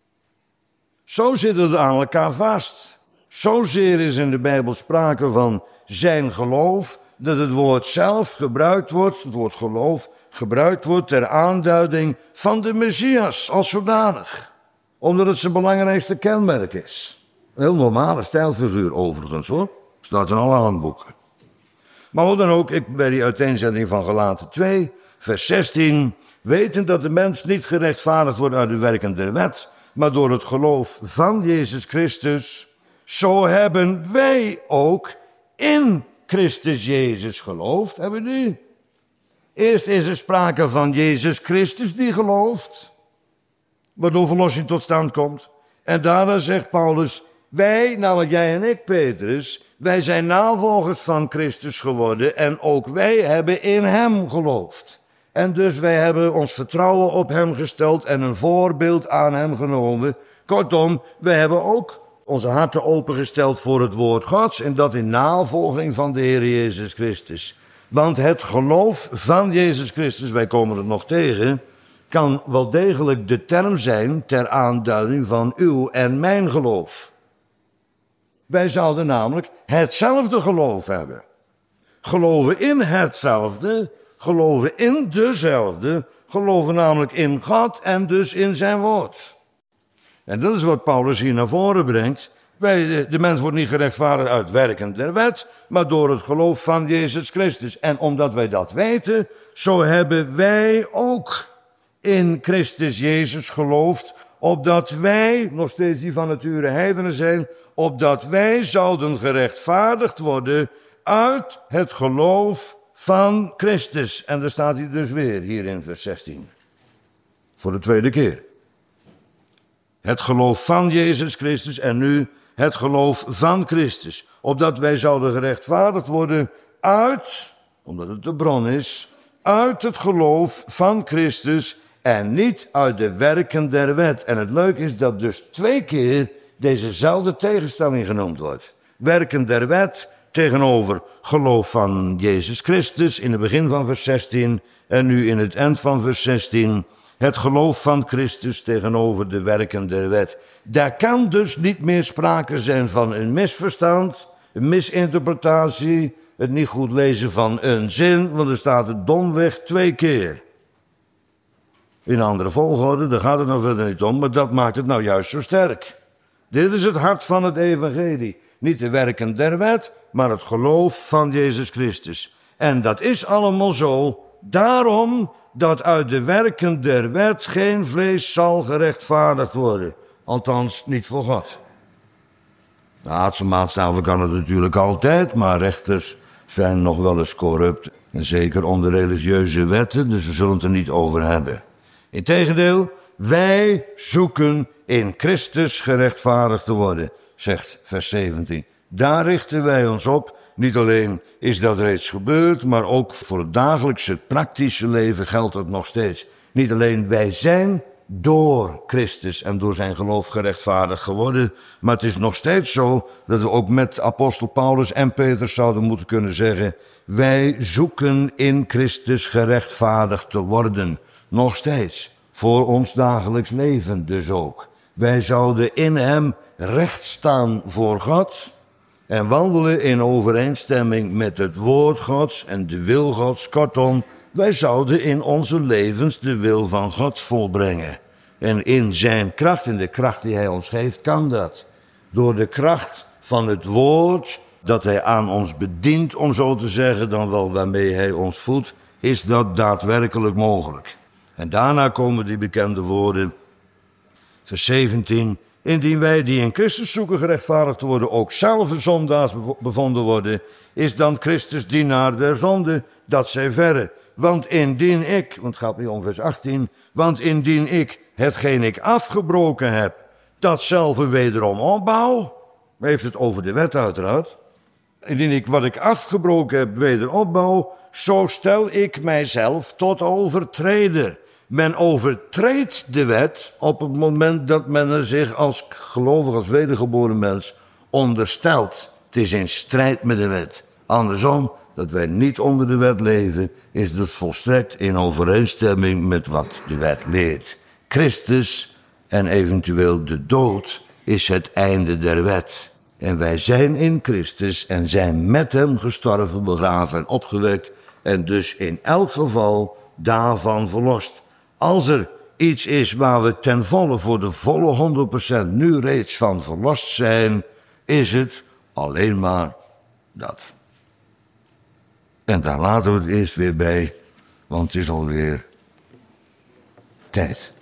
Zo zit het aan elkaar vast. Zozeer is in de Bijbel sprake van zijn geloof, dat het woord zelf gebruikt wordt, het woord geloof, gebruikt wordt ter aanduiding van de Messias als zodanig. Omdat het zijn belangrijkste kenmerk is. Een heel normale stijlfiguur overigens hoor. Staat in alle handboeken. Maar hoe dan ook, ik bij die uiteenzetting van Galaten twee, vers zestien. Weten dat de mens niet gerechtvaardigd wordt uit de werken der wet, maar door het geloof van Jezus Christus. Zo hebben wij ook in Christus Jezus geloofd. Hebben we die? Eerst is er sprake van Jezus Christus die gelooft, waardoor verlossing tot stand komt. En daarna zegt Paulus, wij, namelijk jij en ik, Petrus, wij zijn navolgers van Christus geworden en ook wij hebben in hem geloofd. En dus wij hebben ons vertrouwen op hem gesteld en een voorbeeld aan hem genomen. Kortom, wij hebben ook onze harten opengesteld voor het woord Gods en dat in navolging van de Heer Jezus Christus. Want het geloof van Jezus Christus, wij komen het nog tegen, kan wel degelijk de term zijn ter aanduiding van uw en mijn geloof. Wij zouden namelijk hetzelfde geloof hebben. Geloven in hetzelfde, geloven in dezelfde, geloven namelijk in God en dus in zijn woord. En dat is wat Paulus hier naar voren brengt. Wij, de mens wordt niet gerechtvaardigd uit werken der wet, maar door het geloof van Jezus Christus. En omdat wij dat weten, zo hebben wij ook in Christus Jezus geloofd, opdat wij, nog steeds die van nature heidenen zijn, opdat wij zouden gerechtvaardigd worden uit het geloof van Christus. En daar staat hij dus weer, hier in vers zestien. Voor de tweede keer. Het geloof van Jezus Christus en nu het geloof van Christus. Opdat wij zouden gerechtvaardigd worden uit, omdat het de bron is, uit het geloof van Christus en niet uit de werken der wet. En het leuke is dat dus twee keer dezezelfde tegenstelling genoemd wordt. Werken der wet tegenover geloof van Jezus Christus in het begin van vers zestien en nu in het eind van vers zestien. Het geloof van Christus tegenover de werken der wet. Daar kan dus niet meer sprake zijn van een misverstand, een misinterpretatie, het niet goed lezen van een zin, want er staat het domweg twee keer. In een andere volgorde, daar gaat het nou verder niet om, maar dat maakt het nou juist zo sterk. Dit is het hart van het evangelie. Niet de werken der wet, maar het geloof van Jezus Christus. En dat is allemaal zo, daarom dat uit de werken der wet geen vlees zal gerechtvaardigd worden. Althans, niet voor God. De aardse maatstaven kan het natuurlijk altijd, maar rechters zijn nog wel eens corrupt. En zeker onder religieuze wetten, dus we zullen het er niet over hebben. Integendeel, wij zoeken in Christus gerechtvaardigd te worden, zegt vers zeventien. Daar richten wij ons op. Niet alleen is dat reeds gebeurd, maar ook voor het dagelijkse praktische leven geldt het nog steeds. Niet alleen wij zijn door Christus en door zijn geloof gerechtvaardigd geworden, maar het is nog steeds zo dat we ook met apostel Paulus en Petrus zouden moeten kunnen zeggen, wij zoeken in Christus gerechtvaardigd te worden. Nog steeds. Voor ons dagelijks leven dus ook. Wij zouden in hem recht staan voor God. en wandelen in overeenstemming met het woord Gods en de wil Gods. Kortom, wij zouden in onze levens de wil van God volbrengen. En in zijn kracht, in de kracht die hij ons geeft, kan dat. Door de kracht van het woord dat hij aan ons bedient, om zo te zeggen, dan wel waarmee hij ons voedt, is dat daadwerkelijk mogelijk. En daarna komen die bekende woorden, vers zeventien. Indien wij die in Christus zoeken gerechtvaardigd te worden, ook zelf zondaars bevonden worden, is dan Christus dienaar der zonde, dat zij verre. Want indien ik, want het gaat nu om vers achttien, want indien ik hetgeen ik afgebroken heb, datzelfde wederom opbouw, hij heeft het over de wet uiteraard, indien ik wat ik afgebroken heb weder opbouw, zo stel ik mijzelf tot overtreder. Men overtreedt de wet op het moment dat men er zich als gelovig, als wedergeboren mens onderstelt. Het is in strijd met de wet. Andersom, dat wij niet onder de wet leven, is dus volstrekt in overeenstemming met wat de wet leert. Christus en eventueel de dood is het einde der wet. En wij zijn in Christus en zijn met hem gestorven, begraven en opgewekt en dus in elk geval daarvan verlost. Als er iets is waar we ten volle voor de volle honderd procent nu reeds van verlost zijn, is het alleen maar dat. En daar laten we het eerst weer bij, want het is alweer tijd.